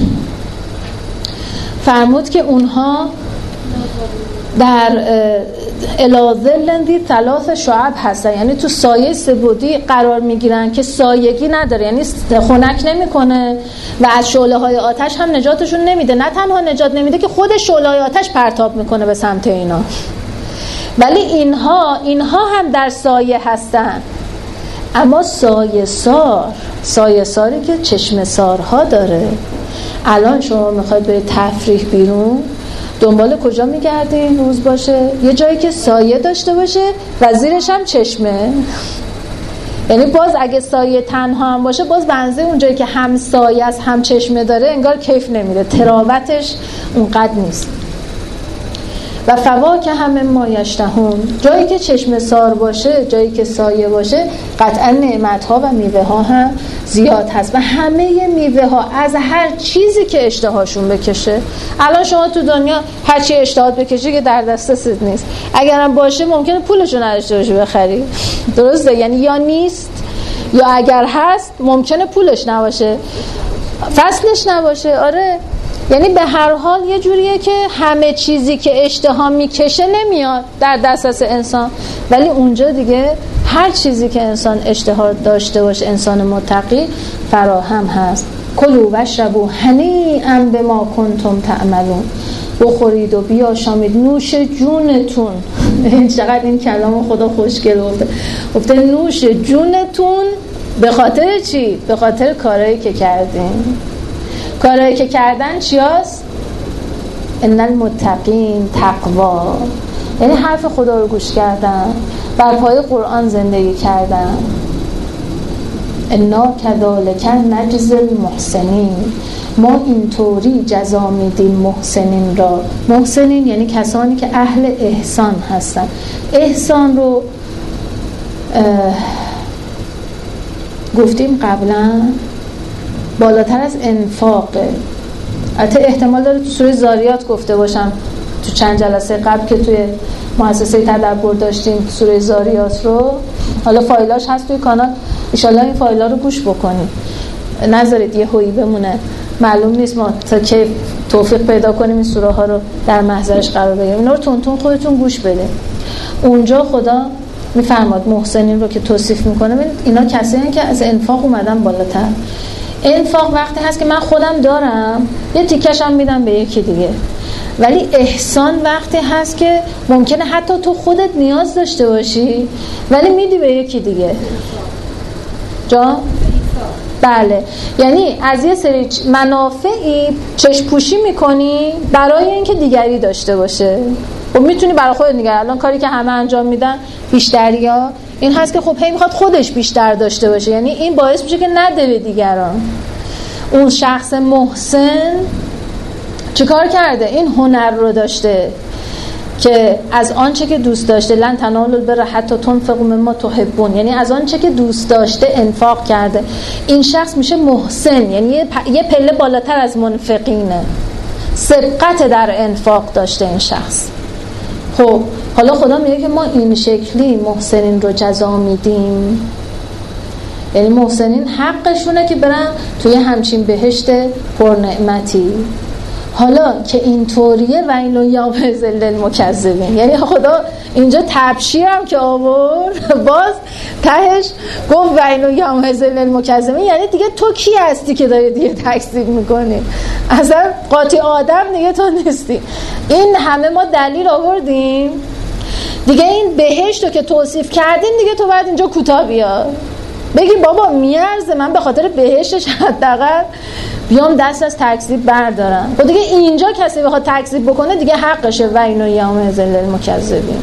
فرمود که اونها در الازلندی ثلاث شعب هستن، یعنی تو سایه سه‌بعدی قرار میگیرن که سایگی نداره، یعنی خنک نمیکنه و از شعله های آتش هم نجاتشون نمیده. نه تنها نجات نمیده که خود شعله های آتش پرتاب میکنه به سمت اینا، ولی اینها اینها هم در سایه هستن. اما سایه سار سایه ساری که چشم سارها داره. الان شما میخواید برید تفریح بیرون، دنبال کجا میگردین؟ روز باشه یه جایی که سایه داشته باشه و زیرش هم چشمه. یعنی باز اگه سایه تنها هم باشه، باز بنزه اون جایی که هم سایه است هم چشمه داره انگار کیف نمیده، تراوتش اونقدر نیست. و فواکه همه ما یشتهون، جایی که چشم سار باشه، جایی که سایه باشه، قطعا نعمت‌ها و میوه‌ها هم زیاد هست و همه میوه‌ها از هر چیزی که اشتهاشون بکشه. الان شما تو دنیا هر چی اشتهات بکشه که در دسترست نیست، اگرم باشه ممکنه پولشو نداشته باشی بخری، درسته؟ یعنی یا نیست یا اگر هست ممکنه پولش نباشه، فصلش نباشه. آره، یعنی به هر حال یه جوریه که همه چیزی که اشتها میکشه نمیاد در دسترس انسان، ولی اونجا دیگه هر چیزی که انسان اشتها داشته باشه، انسان متقی، فراهم هست. کلوا واشربوا هنیئا بما کنتم تعملون، بخورید و بیاشامید نوش جونتون. چقدر این کلام خدا خوشگل گفته، گفته نوش جونتون. به خاطر چی؟ به خاطر کارهایی که کردین. کارهایی که کردن چی هست؟ ان المتقین تقوا، یعنی حرف خدا رو گوش کردن، بر پای قرآن زندگی کردن. انا کذالک نجزی المحسنین، ما اینطوری جزا میدیم محسنین را. محسنین یعنی کسانی که اهل احسان هستن. احسان رو گفتیم قبلا بالاتر از انفاقه. البته احتمال داره تو سوره زاریات گفته باشم، تو چند جلسه قبل که توی مؤسسه تدبر داشتیم سوره زاریات رو، حالا فایلاش هست توی کانال، ان شاءالله این فایلا رو گوش بکنید، نذارید یه هویی بمونه. معلوم نیست ما تا کی توفیق پیدا کنیم این سوره ها رو در محضرش قرار بگیریم. اینا رو تون تون خودتون گوش بده. اونجا خدا میفرماد محسنین رو که توصیف میکنه، اینا کسایی که از انفاق اومدن بالاتر. انفاق وقتی هست که من خودم دارم یه تیکشم میدم به یکی دیگه، ولی احسان وقتی هست که ممکنه حتی تو خودت نیاز داشته باشی ولی میدی به یکی دیگه. جا؟ بله، یعنی از یه سری منافعی چشم پوشی میکنی برای اینکه دیگری داشته باشه. خب میتونی برای خودت نگه، الان کاری که همه انجام میدن بیشتریا این هست که خب هی میخواد خودش بیشتر داشته باشه، یعنی این باعث میشه که نده به دیگران. اون شخص محسن چیکار کرده؟ این هنر رو داشته که از آنچه که دوست داشته، لن تنالوا البر حتی تنفقوا مما تحبون، یعنی از آنچه که دوست داشته انفاق کرده. این شخص میشه محسن، یعنی یه پله بالاتر از منفقینه، سبقت در انفاق داشته این شخص. خب حالا خدا میگه که ما این شکلی محسنین رو جزا میدیم، یعنی محسنین حقشونه که برن توی همچین بهشت پرنعمتی. حالا که اینطوریه و اینو یا بزل المکذبین، یعنی خدا اینجا تبشیر هم که آورد، باز تهش گفت و اینو یا بزل المکذبین، یعنی دیگه تو کی هستی که داری دیگه تکذیب میکنی؟ اصلا قاطی آدم دیگه تو نیستی. این همه ما دلیل آوردیم دیگه، این بهشت رو که توصیف کردیم دیگه تو باید اینجا کوتاه بیا بگی بابا میارزه من به خاطر بهشتش حداقل بیام دست از تکذیب بردارم. و دیگه اینجا کسی بخواد تکذیب بکنه دیگه حقشه. و اینو یوم ذل المکذبین.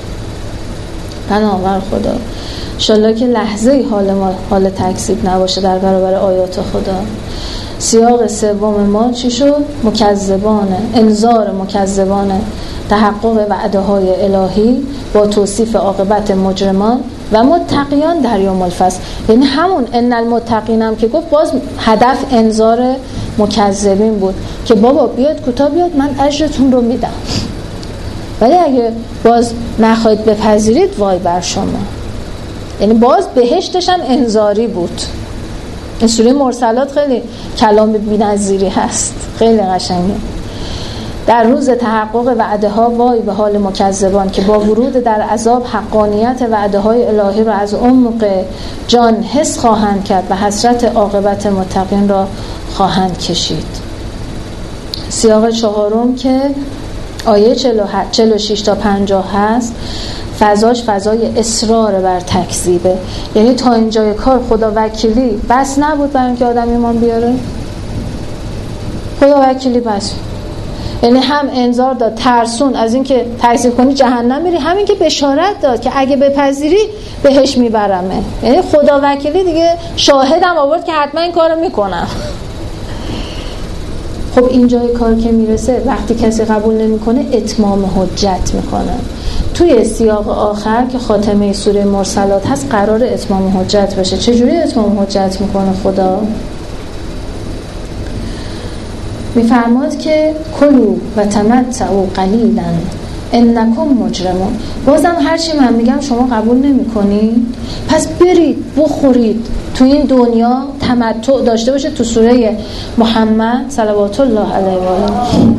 پناهور خدا انشالله که لحظه حال ما حال تکذیب نباشه در برابر آیات خدا. سیاق سوم ما چی شد؟ مکذبانه، انذار مکذبانه، تحقق وعده های الهی با توصیف عاقبت مجرمان و متقیان در یوم الفصل. یعنی همون ان المتقین هم که گفت باز هدف انذار مکذبین بود که بابا بیاد کوتاه بیاد من اجرتون رو میدم، ولی اگه باز نخواهید بپذیرید وای بر شما. یعنی باز بهشتش هم انذاری بود. این سوره مرسلات خیلی کلام بی‌نظیری هست، خیلی قشنگه. در روز تحقق وعده ها وای به حال مکذبان که با ورود در عذاب حقانیت وعده های الهی را از عمق جان حس خواهند کرد و حسرت عاقبت متقین را خواهند کشید. سیاق چهارم که آیه چهل و شش تا پنجاه هست، فضاش فضای اصرار بر تکذیبه. یعنی تا اینجای کار خدا وکیلی بس نبود برای اینکه آدم ایمان بیاره، خدا وکیلی بس. یعنی هم انذار داد ترسون از اینکه تکذیب کنی جهنم میری، همین که بشارت داد که اگه بپذیری بهش میبرمه. یعنی خدا وکیلی دیگه شاهدم آورد که حتما این کارو میکنم. خب اینجای کار که میرسه وقتی کسی قبول نمیکنه اتمام حجت میکنه. توی سیاق آخر که خاتمه سوره مرسلات هست قرار اتمام حجت بشه. چجوری اتمام حجت میکنه خدا؟ میفرماد که کلوا و تمتعوا قلیلا انکم مجرمون. بازم هرچی من میگم شما قبول نمیکنید، پس برید بخورید تو این دنیا تمتع داشته باشه. تو سوره محمد صلوات الله علیه و آله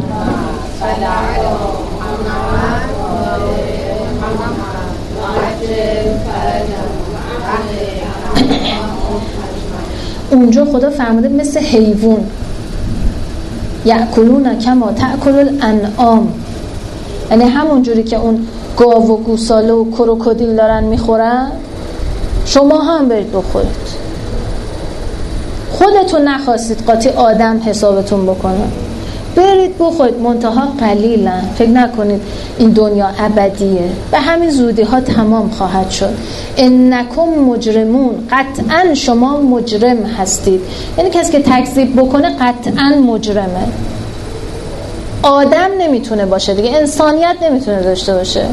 اونجا خدا فرموده مثل حیوان یأکلون کما تأکل الانعام، یعنی همون جوری که اون گاو و گوساله و کروکودیل دارن میخورن شما هم برید بخورید. خودتون نخواستید قاطی آدم حسابتون بکنه، برید بخورید. منتها قلیلا، فکر نکنید این دنیا ابدیه، به همین زودی ها تمام خواهد شد. انکم مجرمون، قطعا شما مجرم هستید. یعنی کسی که تکذیب بکنه قطعا مجرمه. آدم نمیتونه باشه دیگه، انسانیت نمیتونه داشته باشه.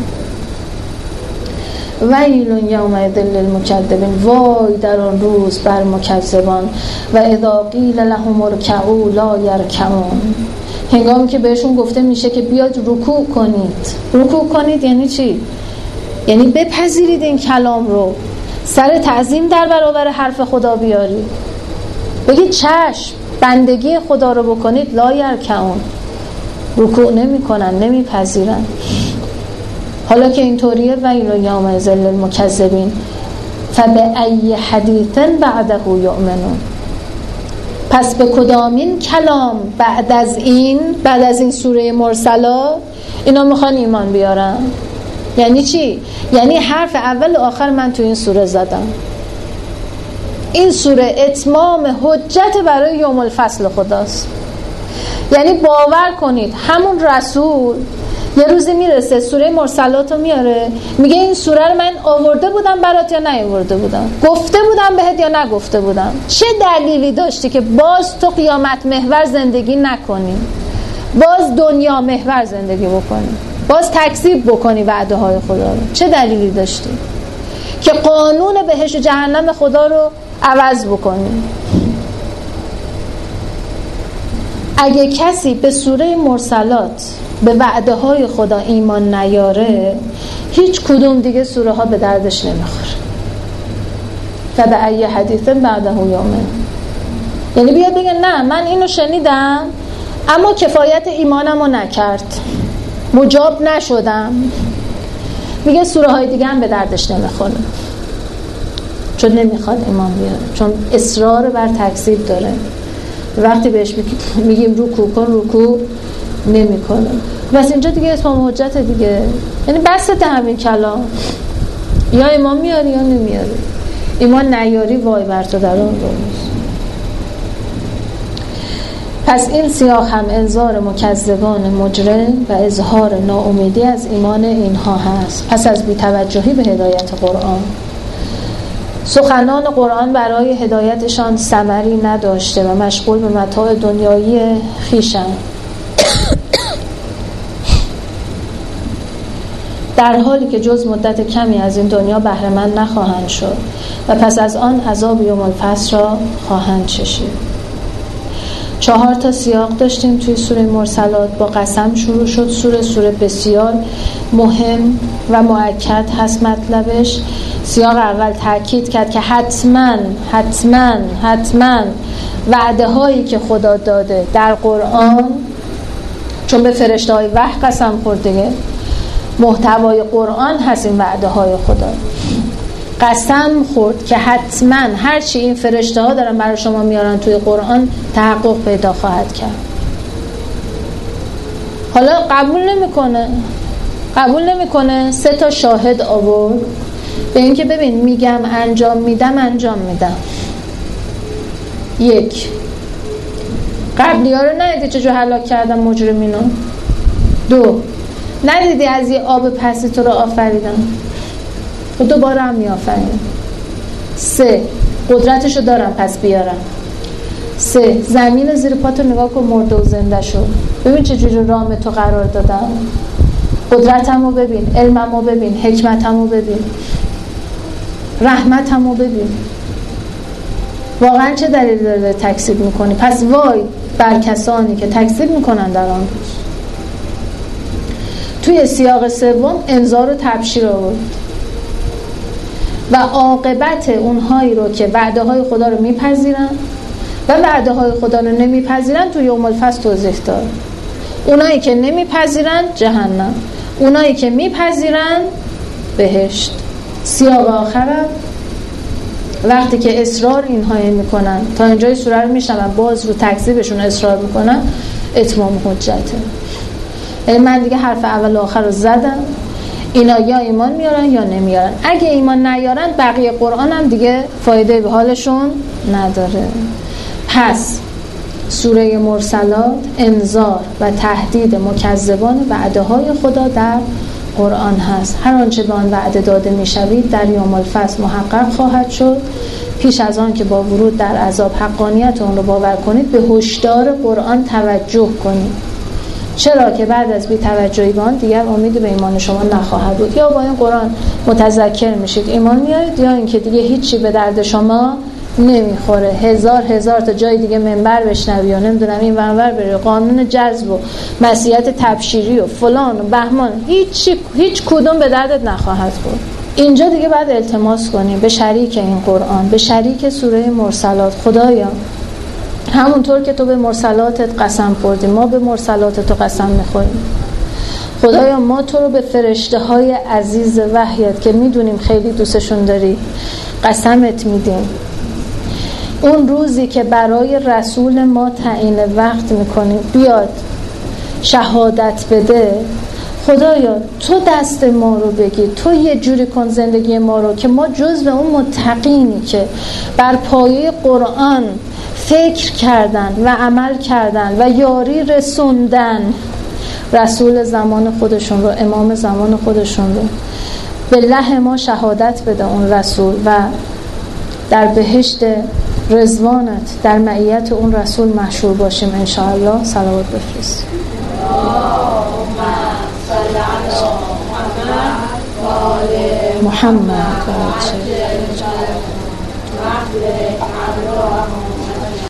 ویل یومئذ للمکذبین، وای در آن روز بر مکذبان. و اذا قیل لهم ارکعوا لا یرکعون، هنگامی که بهشون گفته میشه که بیاد رکوع کنید. رکوع کنید یعنی چی؟ یعنی بپذیرید این کلام رو، سر تعظیم در برابر حرف خدا بیارید، بگید چشم بندگی خدا رو بکنید. لا یرکعون، رکوع نمی کنن، نمی پذیرن. حالا که اینطوریه ویل یومئذ للمکذبین فبأی حدیث بعده یؤمنون، پس به کدامین کلام بعد از این بعد از این سوره مرسلات اینا میخوان ایمان بیارن؟ یعنی چی؟ یعنی حرف اول و آخر من تو این سوره زدم. این سوره اتمام حجت برای یوم الفصل خداست. یعنی باور کنید همون رسول یه روزی میرسه سوره مرسلات رو میاره، میگه این سوره رو من آورده بودم برات یا نیاورده بودم، گفته بودم بهت یا نگفته بودم. چه دلیلی داشتی که باز تو قیامت محور زندگی نکنی، باز دنیا محور زندگی بکنی، باز تکذیب بکنی وعده های خدا رو؟ چه دلیلی داشتی که قانون بهشت و جهنم خدا رو عوض بکنی؟ اگه کسی به سوره مرسلات به وعده های خدا ایمان نیاره، هیچ کدوم دیگه سوره ها به دردش نمیخوره. فبأی حدیث بعده یؤمنون، یعنی بیاد بگه نه من اینو شنیدم اما کفایت ایمانمو نکرد، مجاب نشدم، میگه سوره های دیگه هم به دردش نمیخوره، چون نمیخواد ایمان بیاره، چون اصرار بر تکذیب داره. وقتی بهش میگیم رکوع کن رکوع نمیکنه. بس اینجا دیگه اتمام حجت دیگه، یعنی بسته همین کلام، یا ایمان میاری یا نمیاری. ایمان نیاری وای بر تو در اون روز. پس این سیاق هم انذار مکذبان مجرم و اظهار ناامیدی از ایمان اینها هست پس از بی‌توجهی به هدایت قرآن. سخنان قرآن برای هدایتشان ثمری نداشته و مشغول به متاع دنیایی خویشند، در حالی که جز مدت کمی از این دنیا بهره مند نخواهند شد و پس از آن عذاب یوم الفصل را خواهند چشید. چهار تا سیاق داشتیم توی سوره مرسلات. با قسم شروع شد سوره. سوره بسیار مهم و مؤکد هست مطلبش. سیاق اول تاکید کرد که حتما حتما حتما وعده هایی که خدا داده در قرآن، چون به فرشته های وحی قسم خورده، محتوای قرآن هست این وعده های خدا، قسم خورد که حتما هر چی این فرشته ها دارن برای شما میارن توی قرآن تحقق پیدا خواهد کرد. حالا قبول نمیکنه قبول نمیکنه سه تا شاهد آورد به این که ببین میگم انجام میدم انجام میدم. یک، قبلی ها رو ندیدی چجور هلاک کردم مجرمینو؟ دو، ندیدی از یه آب پسی تو رو آفریدم و دوباره هم میآفرینم. سه، قدرتشو دارم پس بیارم. سه، زمین زیر پاتو نگاه کن مرده و زنده شد، ببین چجوری رام تو قرار دادم. قدرتمو ببین، علممو ببین، حکمتمو ببین، رحمتمو ببین. واقعا چه دلیلی داره تکذیب میکنی؟ پس وای بر کسانی که تکذیب میکنن در آن روز. توی سیاق سوم انذار و تبشیر آورد و عاقبت اونهایی رو که وعده های خدا رو میپذیرن و وعده های خدا رو نمیپذیرن توی یوم الفصل توضیح داد. اونایی که نمیپذیرن جهنم، اونایی که میپذیرن بهشت. سیاق آخرم وقتی که اصرار اینهایی میکنن تا اینجای سوره رو میشنون باز رو تکذیبشون اصرار میکنن، اتمام حجته. یعنی من دیگه حرف اول و آخر رو زدم، اینا یا ایمان میارن یا نمیارن. اگه ایمان نیارن بقیه قرآن هم دیگه فایده به حالشون نداره. پس سوره مرسلات انذار و تهدید مکذبان وعده های خدا در قرآن هست. هر آنچه به آن وعده داده میشوید در یوم الفصل محقق خواهد شد. پیش از آن که با ورود در عذاب حقانیت اون رو باور کنید به هشدار قرآن توجه کنید، چرا که بعد از بی توجهی به آن دیگر امید به ایمان شما نخواهد بود. یا با این قرآن متذکر میشید ایمان میارید، یا اینکه دیگه هیچی به درد شما نمیخوره. هزار هزار تا جای دیگه منبر بشنوی و نمیدونم این منبر بری قانون جذب و مسیحیت تبشیری و فلان و بهمان، هیچ هیچ کدوم به دردت نخواهد خورد. اینجا دیگه باید التماس کنیم به شریک این قرآن، به شریک سوره مرسلات. خدایا همونطور که تو به مرسلاتت قسم خوردی ما به مرسلات تو قسم میخوریم. خدایا ما تو رو به فرشته های عزیز وحیت که میدونیم خیلی دوستشون داری قسمت میدیم. اون روزی که برای رسول ما تعیین وقت میکنیم بیاد شهادت بده، خدایا تو دست ما رو بگی، تو یه جوری کن زندگی ما رو که ما جزو اون متقینی که بر پایه قرآن فکر کردن و عمل کردن و یاری رسوندن رسول زمان خودشون رو، امام زمان خودشون رو، به له ما شهادت بده اون رسول و در بهشت رضوانت در معیت اون رسول محشور باشیم انشاءالله. صلوات بفرست. محمد و